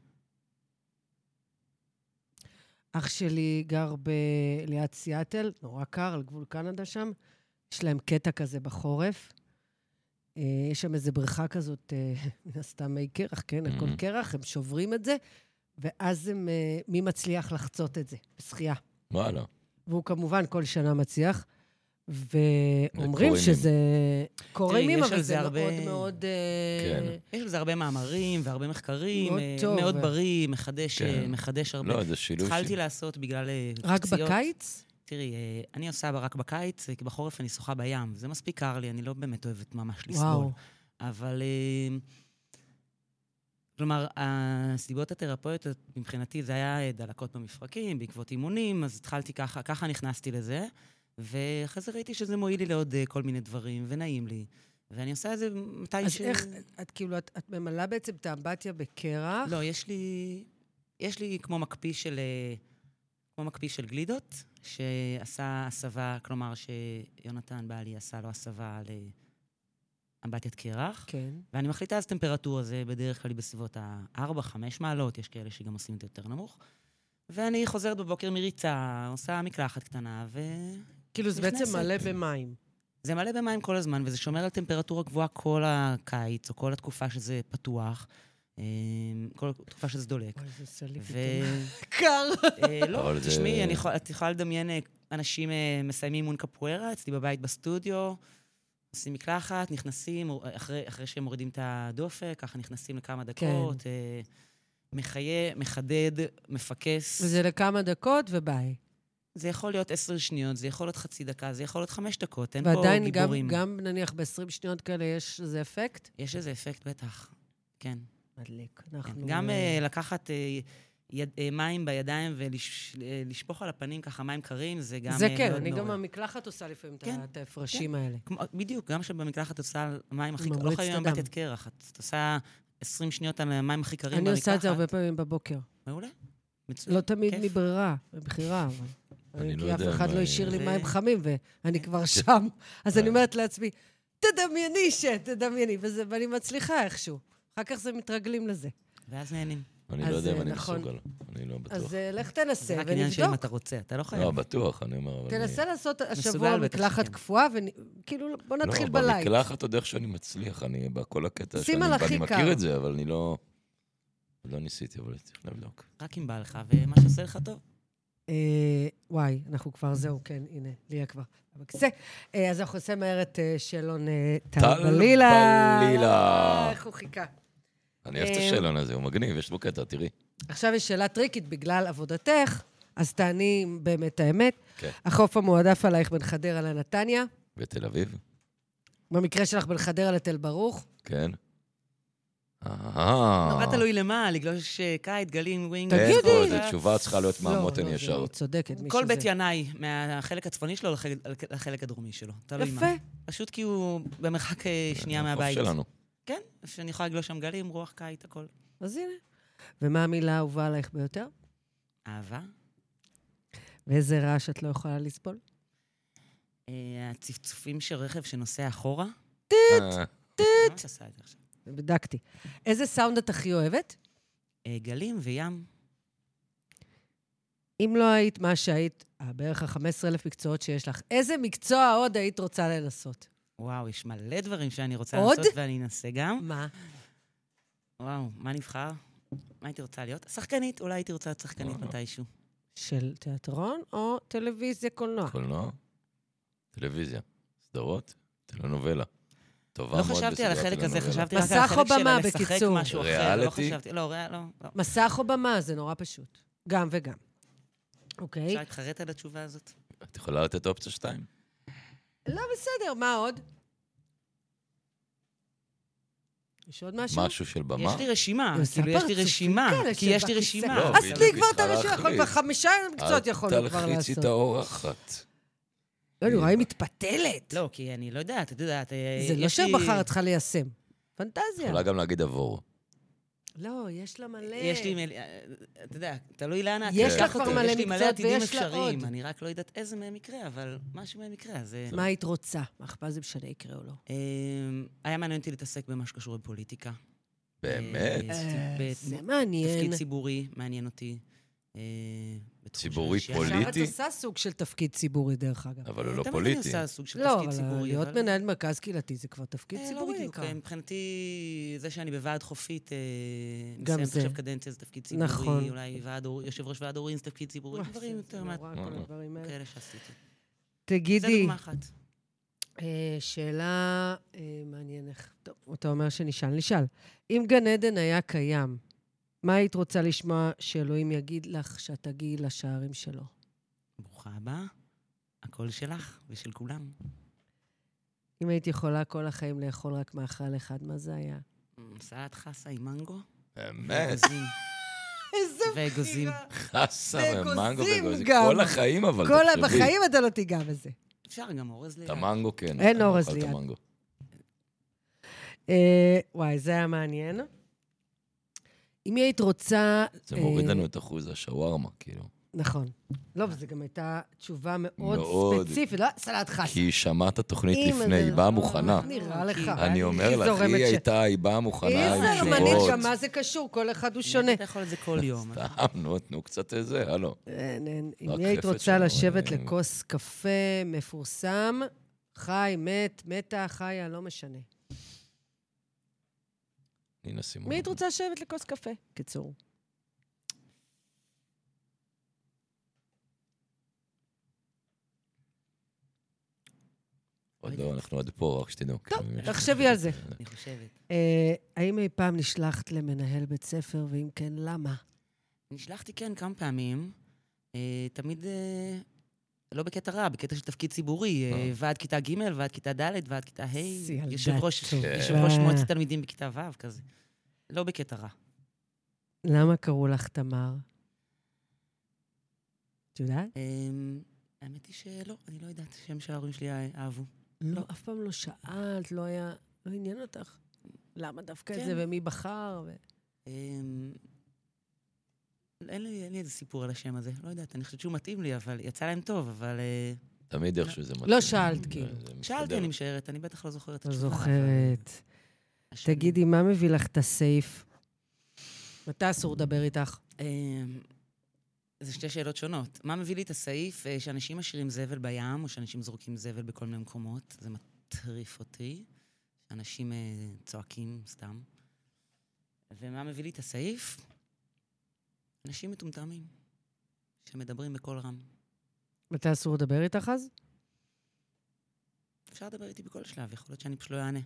אח שלי גר ב- ליד סיאטל, נורא קר, על גבול קנדה שם. יש להם קטע כזה בחורף. אה, יש שם איזו בריכה כזאת, אה, מן הסתם מי קרח, כן? הכל Mhm. קרח, הם שוברים את זה, ואז הם, אה, מי מצליח לחצות את זה? בשחייה. וואלה. והוא כמובן כל שנה מצליח, ואומרים קוראים שזה... קוראים יש אבל על זה זה הרבה- מאוד מאוד... אה, כן. יש על זה הרבה מאמרים והרבה מחקרים, מאוד אה, טוב. מאוד בריא, מחדש, כן. אה, מחדש הרבה. לא, זה שילוב. התחלתי לעשות בגלל אה, רק פציעות. בקיץ? תראי, אה, אני עושה רק בקיץ, אה, כי בחורף אני שוחה בים. זה מספיק קר לי, אני לא באמת אוהבת ממש לסבול. וואו. אבל... אה, כלומר, הסיבות התרפויטיות, מבחינתי, זה היה דלקות במפרקים, בעקבות אימונים, אז התחלתי ככה, ככה נכנסתי לזה, ואחרי זה ראיתי שזה מועיל לי לעוד אה, כל מיני דברים, ונעים לי. ואני עושה את זה מתי אז ש... איך, את כאילו, את, את ממלאה בעצם את האמבטיה בקרח? לא, יש לי... יש לי כמו מקפיא של... אה, כמו מקפיא של גלידות, שעשה הסבה, כלומר שיונתן בעלי עשה לו הסבה לאמבטיית קרח. כן. ואני מחליטה אז טמפרטורה, זה בדרך כלל בסביבות ה-ארבע חמש מעלות, יש כאלה שגם עושים את זה יותר נמוך. ואני חוזרת בבוקר מריצה, עושה מקלחת קטנה, ו... כאילו זה בעצם נכנסת. מלא במים. זה מלא במים כל הזמן, וזה שומר על טמפרטורה גבוהה כל הקיץ, או כל התקופה שזה פתוח, אה, כל התקופה שזה דולק. אוי, זה עושה לי ו... פתאום. קר. אה, לא, אבל זה- תשמעי, אני יכול- את יכולה לדמיין אה, אנשים אה, מסיימים אימון קפוארה, אצלי בבית בסטודיו, עושים מקלחת, נכנסים, אחרי, אחרי שהם מורידים את הדופק, ככה נכנסים לכמה דקות, אה, מחיה, מחדד, מפקס. וזה לכמה דקות וביי. זה יכול להיות עשר שניות, זה יכול להיות חצי דקה, זה יכול להיות חמש דקות, אין פה ועדיין גם, גיבורים. גם נניח ב-עשרים שניות כאלה יש איזה אפקט? יש איזה אפקט בטח, כן. מדליק. כן. אנחנו... גם אה, לקחת אה, יד, אה, מים בידיים ולשפוך על הפנים ככה מים קרים, זה גם... זה אה, כן, מאוד אני גם מעורר. המקלחת עושה לפעמים את כן, ה- את ההפרשים האלה. כמו, בדיוק, גם שבמקלחת עושה מים הכי... ממריץ לא את חייבים הדם. אמבטיית קרח, את עושה עשרים שניות על המים הכי קרים במקלחת. אני עושה את זה הרבה פעמים בבוקר. מעולה. מצוין. לא תמיד כיף. מברירה, מבחירה, אבל... אני לא כי אף יודע אחד מה- לא השאיר לי זה- מים חמים, ואני כבר שם. אז אני אומרת לעצמי, תדמייני ש... תדמייני, וזה- ואני מצליחה איכשהו. אחר כך זה מתרגלים לזה. ואז נהנים. אני אז, לא יודע אם אה, אני נכון. מסוגל. אני לא בטוח. אז אה, לך תנסה זה רק עניין של אם ונבדוק. אתה רוצה, אתה לא חייב. לא, בטוח, אני אומר. אבל תנסה אני- לעשות השבוע מסוגל, בטח מקלחת שכן. קפואה, וכאילו, בוא נתחיל לא, בלייט. במקלחת עוד איך שאני מצליח, אני בכל הקטע שים שאני על הכי ואני קר. מכיר את זה, אבל אני לא... לא ניסיתי, אבל צריך לבדוק. רק אם בא לך, ומה שעושה לך טוב. אה, וואי, אנחנו כבר זהו, כן, הנה, ליה כבר. בכיסא. אה, אז אנחנו עושה מהר את אה, שאלון אה, טל טל בלילה. בלילה. אה, איך הוא חיכה. אני אוהב את אה, השאלון הזה, הוא מגניב, יש בו קטע, תראי. עכשיו יש שאלה טריקית בגלל עבודתך, אז תעני באמת האמת. כן. החוף המועדף עלייך בין חדרה לנתניה, בתל אביב, במקרה שלך בין חדרה לתל ברוך. כן. אה. נורא תלוי למה, לגלוש אה, קיט, גלים, ווינג. תגידי. אין פה, זו תשובה צריכה להיות לא, מהמותן לא, זה ישר. לא, צודקת. מי כל שזה. בית ינאי, מהחלק הצפוני שלו לחלק- לחלק הדרומי שלו. תלוי מה. יפה. פשוט כי הוא במרחק אה, שנייה החוף מהבית. שלנו. כן, שאני יכולה לגלוש שם גלים, רוח קיט, הכל. אז הנה. ומה המילה האהובה עלייך ביותר? אהבה. ואיזה רעש את לא יכולה לסבול? אה, הצפצופים של רכב שנוסע אחורה. אה, ממש עשה את זה עכשיו. בדקתי. איזה סאונד את הכי אוהבת? אה, גלים וים. אם לא היית מה שהיית, אה, בערך ה-חמישה עשר אלף מקצועות שיש לך, איזה מקצוע עוד היית רוצה לנסות? וואו, יש מלא דברים שאני רוצה עוד? לעשות ואני אנסה גם. מה? וואו, מה נבחר? מה הייתי רוצה להיות? שחקנית, אולי הייתי רוצה להיות שחקנית מתישהו. של תיאטרון או טלוויזיה, קולנוע? קולנוע, טלוויזיה, סדרות, טלנובלה. טובה לא מאוד חשבתי על בסדרת החלק הזה, טלנובלה. חשבתי רק מסך על או החלק במה, שלה לשחק בקיצור? משהו אחר. לא ריאליטי? חשבתי, לא, ריאל, לא. לא. מסך או במה, זה נורא פשוט. גם וגם. אוקיי? אפשר להתחרט על התשובה הזאת? את יכולה לתת אופציה שתיים? לא, בסדר, מה עוד? יש עוד משהו? משהו של במה? יש לי רשימה, היא עושה כאילו יש לי פרצופים רשימה, כאלה כי יש לי שבכיסא. רשימה. לא, אז בדיוק, תני כבר את צריכה הרשימה, להחליט. כבר חמישה מקצועות אל יכולנו כבר תלחיצי לעשות. את האורחת. לא, אני רואה, היא מתפתלת. לא, כי אני לא יודעת, את יודעת, אה, זה לא יש לי- שבחר את צריכה ליישם. פנטזיה. יכולה גם להגיד עבור. לא, יש לה מלא. יש לי, מל- אתה יודע, תלוי לאן את יש תיקח לך כבר אותי. מלא יש לי מלא מקצועות עתידים ויש לה אפשריים, עוד. אני רק לא יודעת איזה מהם יקרה, אבל משהו מהם יקרה, אז... אה, מה היית רוצה? מה אכפת זה משנה יקרה או לא? אה, היה מעניין אותי להתעסק במה שקשור בפוליטיקה. באמת? אה, אה, בת- זה מעניין. תפקיד ציבורי, מעניין אותי. אה, בתחום של ציבורי אנשי- פוליטי? עכשיו את עושה סוג של תפקיד ציבורי, דרך אגב. אבל הוא לא תמיד פוליטי. אני עושה סוג של לא, תפקיד אבל ציבורי. להיות אבל- מנהל מרכז קהילתי זה כבר תפקיד אה, לא ציבורי בדיוק, בעיקר. מבחינתי, זה שאני בוועד חופית, אה, גם מסיים זה. עכשיו קדנציה, זה תפקיד ציבורי, נכון. אולי ועד הור- יושב ראש ועד הורים זה תפקיד ציבורי, וואי, דברים זה- יותר זה מה... נורא, כל הדברים האלה. כאלה שעשיתי. זה תגידי, דוגמה אחת. אה, שאלה אה, מעניינת. טוב, אתה אומר שנשאל, נשאל. אם גן עדן היה קיים, מה היית רוצה לשמוע שאלוהים יגיד לך שאת תגיעי לשערים שלו? ברוכה הבאה, הכל שלך ושל כולם. אם היית יכולה כל החיים לאכול רק מאכל אחד, מה זה היה? סלט חסה עם מנגו. באמת. ואגוזים. איזה ואגוזים. חסה ואגוזים ומנגו ואגוזים. גם. כל החיים, אבל כל ה... תחשבי. בחיים אתה לא תיגע בזה. אפשר גם אורז ליד. את המנגו כן. אין אני אורז אוכל את ליד. המנגו. אה, וואי, זה היה מעניין. אם היית רוצה... זה אה, מוריד לנו את אחוז השווארמה, כאילו. נכון. לא, וזו גם הייתה תשובה מאוד מאוד. ספציפית. לא, סלט חסה. כי היא שמעת תוכנית אימא, לפני, זה- היא באה מוכנה. איך נראה לך? אני אומר היא לך, זורמת היא ש- הייתה, היא באה מוכנה היא עם זרמנית, תשובות. גם מה זה קשור? כל אחד הוא שונה. אתה יכול את זה כל יום. סתם, נו, תנו קצת איזה, הלו. אין, אין. אם רק היית חפץ רוצה שלו, לשבת אה, לכוס קפה מפורסם, חי, מת, מתה, חיה, לא משנה. נינה סימון. מי היית רוצה לשבת לכוס קפה? קיצור. עוד לא, אנחנו עוד פה, רק שתדעו. טוב, כאילו, יש- תחשבי על זה. אני חושבת. אה, האם אי פעם נשלחת למנהל בית ספר, ואם כן, למה? נשלחתי כן כמה פעמים, אה, תמיד אה, לא בקטע רע, בקטע של תפקיד ציבורי, אה, אה. ועד כיתה ג', ועד כיתה ד', ועד כיתה ה', איזה ילדה יושב ראש- טובה. יושב ראש מועצת תלמידים בכיתה ו', כזה. לא בקטע רע. למה קראו לך תמר? את יודעת? אה, האמת היא שלא, אני לא יודעת, שם שההורים שלי אהבו. לא, אף פעם לא שאלת, לא היה... לא עניין אותך. למה דווקא את כן. זה, ומי בחר? ו- אה, אין לי אין לי איזה סיפור על השם הזה, לא יודעת, אני חושבת שהוא מתאים לי, אבל יצא להם טוב, אבל... אה, תמיד איכשהו זה מתאים. לא שאלת, זה- כאילו. זה מסתדר. שאלתי, אני משערת, אני בטח לא זוכרת את לא התשובה. אבל, זוכרת. השם- תגידי, מה מביא לך את הסייף? מתי אסור לדבר איתך? אמ, זה שתי שאלות שונות. מה מביא לי את הסעיף אה, שאנשים משאירים זבל בים, או שאנשים זורקים זבל בכל מיני מקומות? זה מטריף אותי. שאנשים אה, צועקים סתם. ומה מביא לי את הסעיף? אנשים מטומטמים, שמדברים בקול רם. מתי אסור לדבר איתך אז? אפשר לדבר איתי בכל שלב, יכול להיות שאני פשוט לא אענה.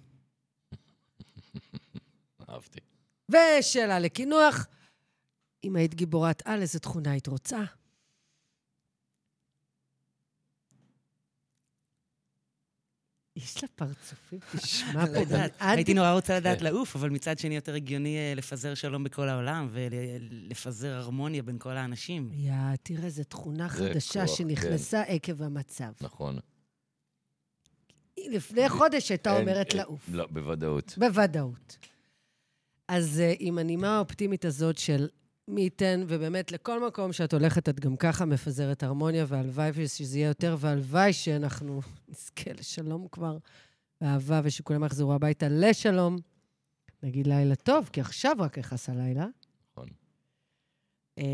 אהבתי. ושאלה לקינוח, אם היית גיבורת על, איזו תכונה היית רוצה? יש לה פרצופים, תשמע לא יודעת. פה. הייתי נורא רוצה לדעת לעוף, אבל מצד שני יותר הגיוני אה, לפזר שלום בכל העולם, ולפזר הרמוניה בין כל האנשים. יא, תראה, זו תכונה זה חדשה כוח, שנכנסה עקב המצב. נכון. לפני חודש הייתה אין- אומרת אין- לעוף. לא, בוודאות. בוודאות. אז uh, עם הנימה האופטימית הזאת של מי ייתן, ובאמת לכל מקום שאת הולכת, את גם ככה מפזרת הרמוניה, והלוואי שזה יהיה יותר, והלוואי שאנחנו נזכה לשלום כבר, ואהבה, ושכולם יחזרו הביתה לשלום. נגיד לילה טוב, כי עכשיו רק נכנס הלילה. נכון. Um,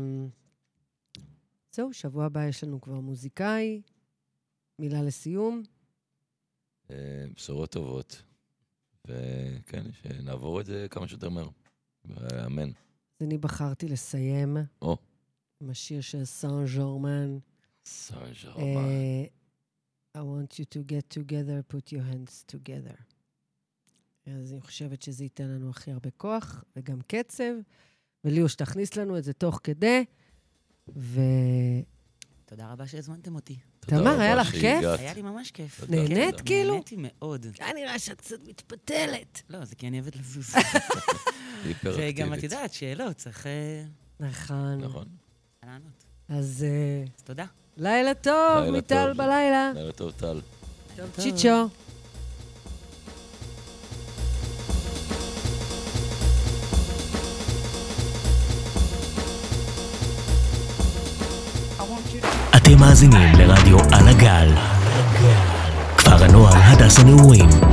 זהו, שבוע הבא יש לנו כבר מוזיקאי. מילה לסיום. אה, בשורות טובות. וכן, שנעבור את זה כמה שיותר מהר. אמן. אז אני בחרתי לסיים או, עם השיר של סן ז'ורמן. סן ז'ורמן. Uh, I want you to get together, put your hands together. אז אני חושבת שזה ייתן לנו הכי הרבה כוח, וגם קצב, וליאוש תכניס לנו את זה תוך כדי, ו... תודה רבה שהזמנתם אותי. תודה תמר, רבה היה לך שהגעת. כיף? היה לי ממש כיף. תודה, נהנית תודה. כאילו? נהניתי מאוד. היה נראה שאת קצת מתפתלת. לא, זה כי אני אוהבת לזוז. היפראקטיבית. וגם את יודעת, שאלות, צריך אה, נכון. נכון. לענות. אז uh, אז תודה. לילה טוב, לילה מטל טוב. בלילה. לילה טוב, טל. צ'יצ'ו. אתם מאזינים לרדיו על הגל. כפר הנוער הדס הנעורים.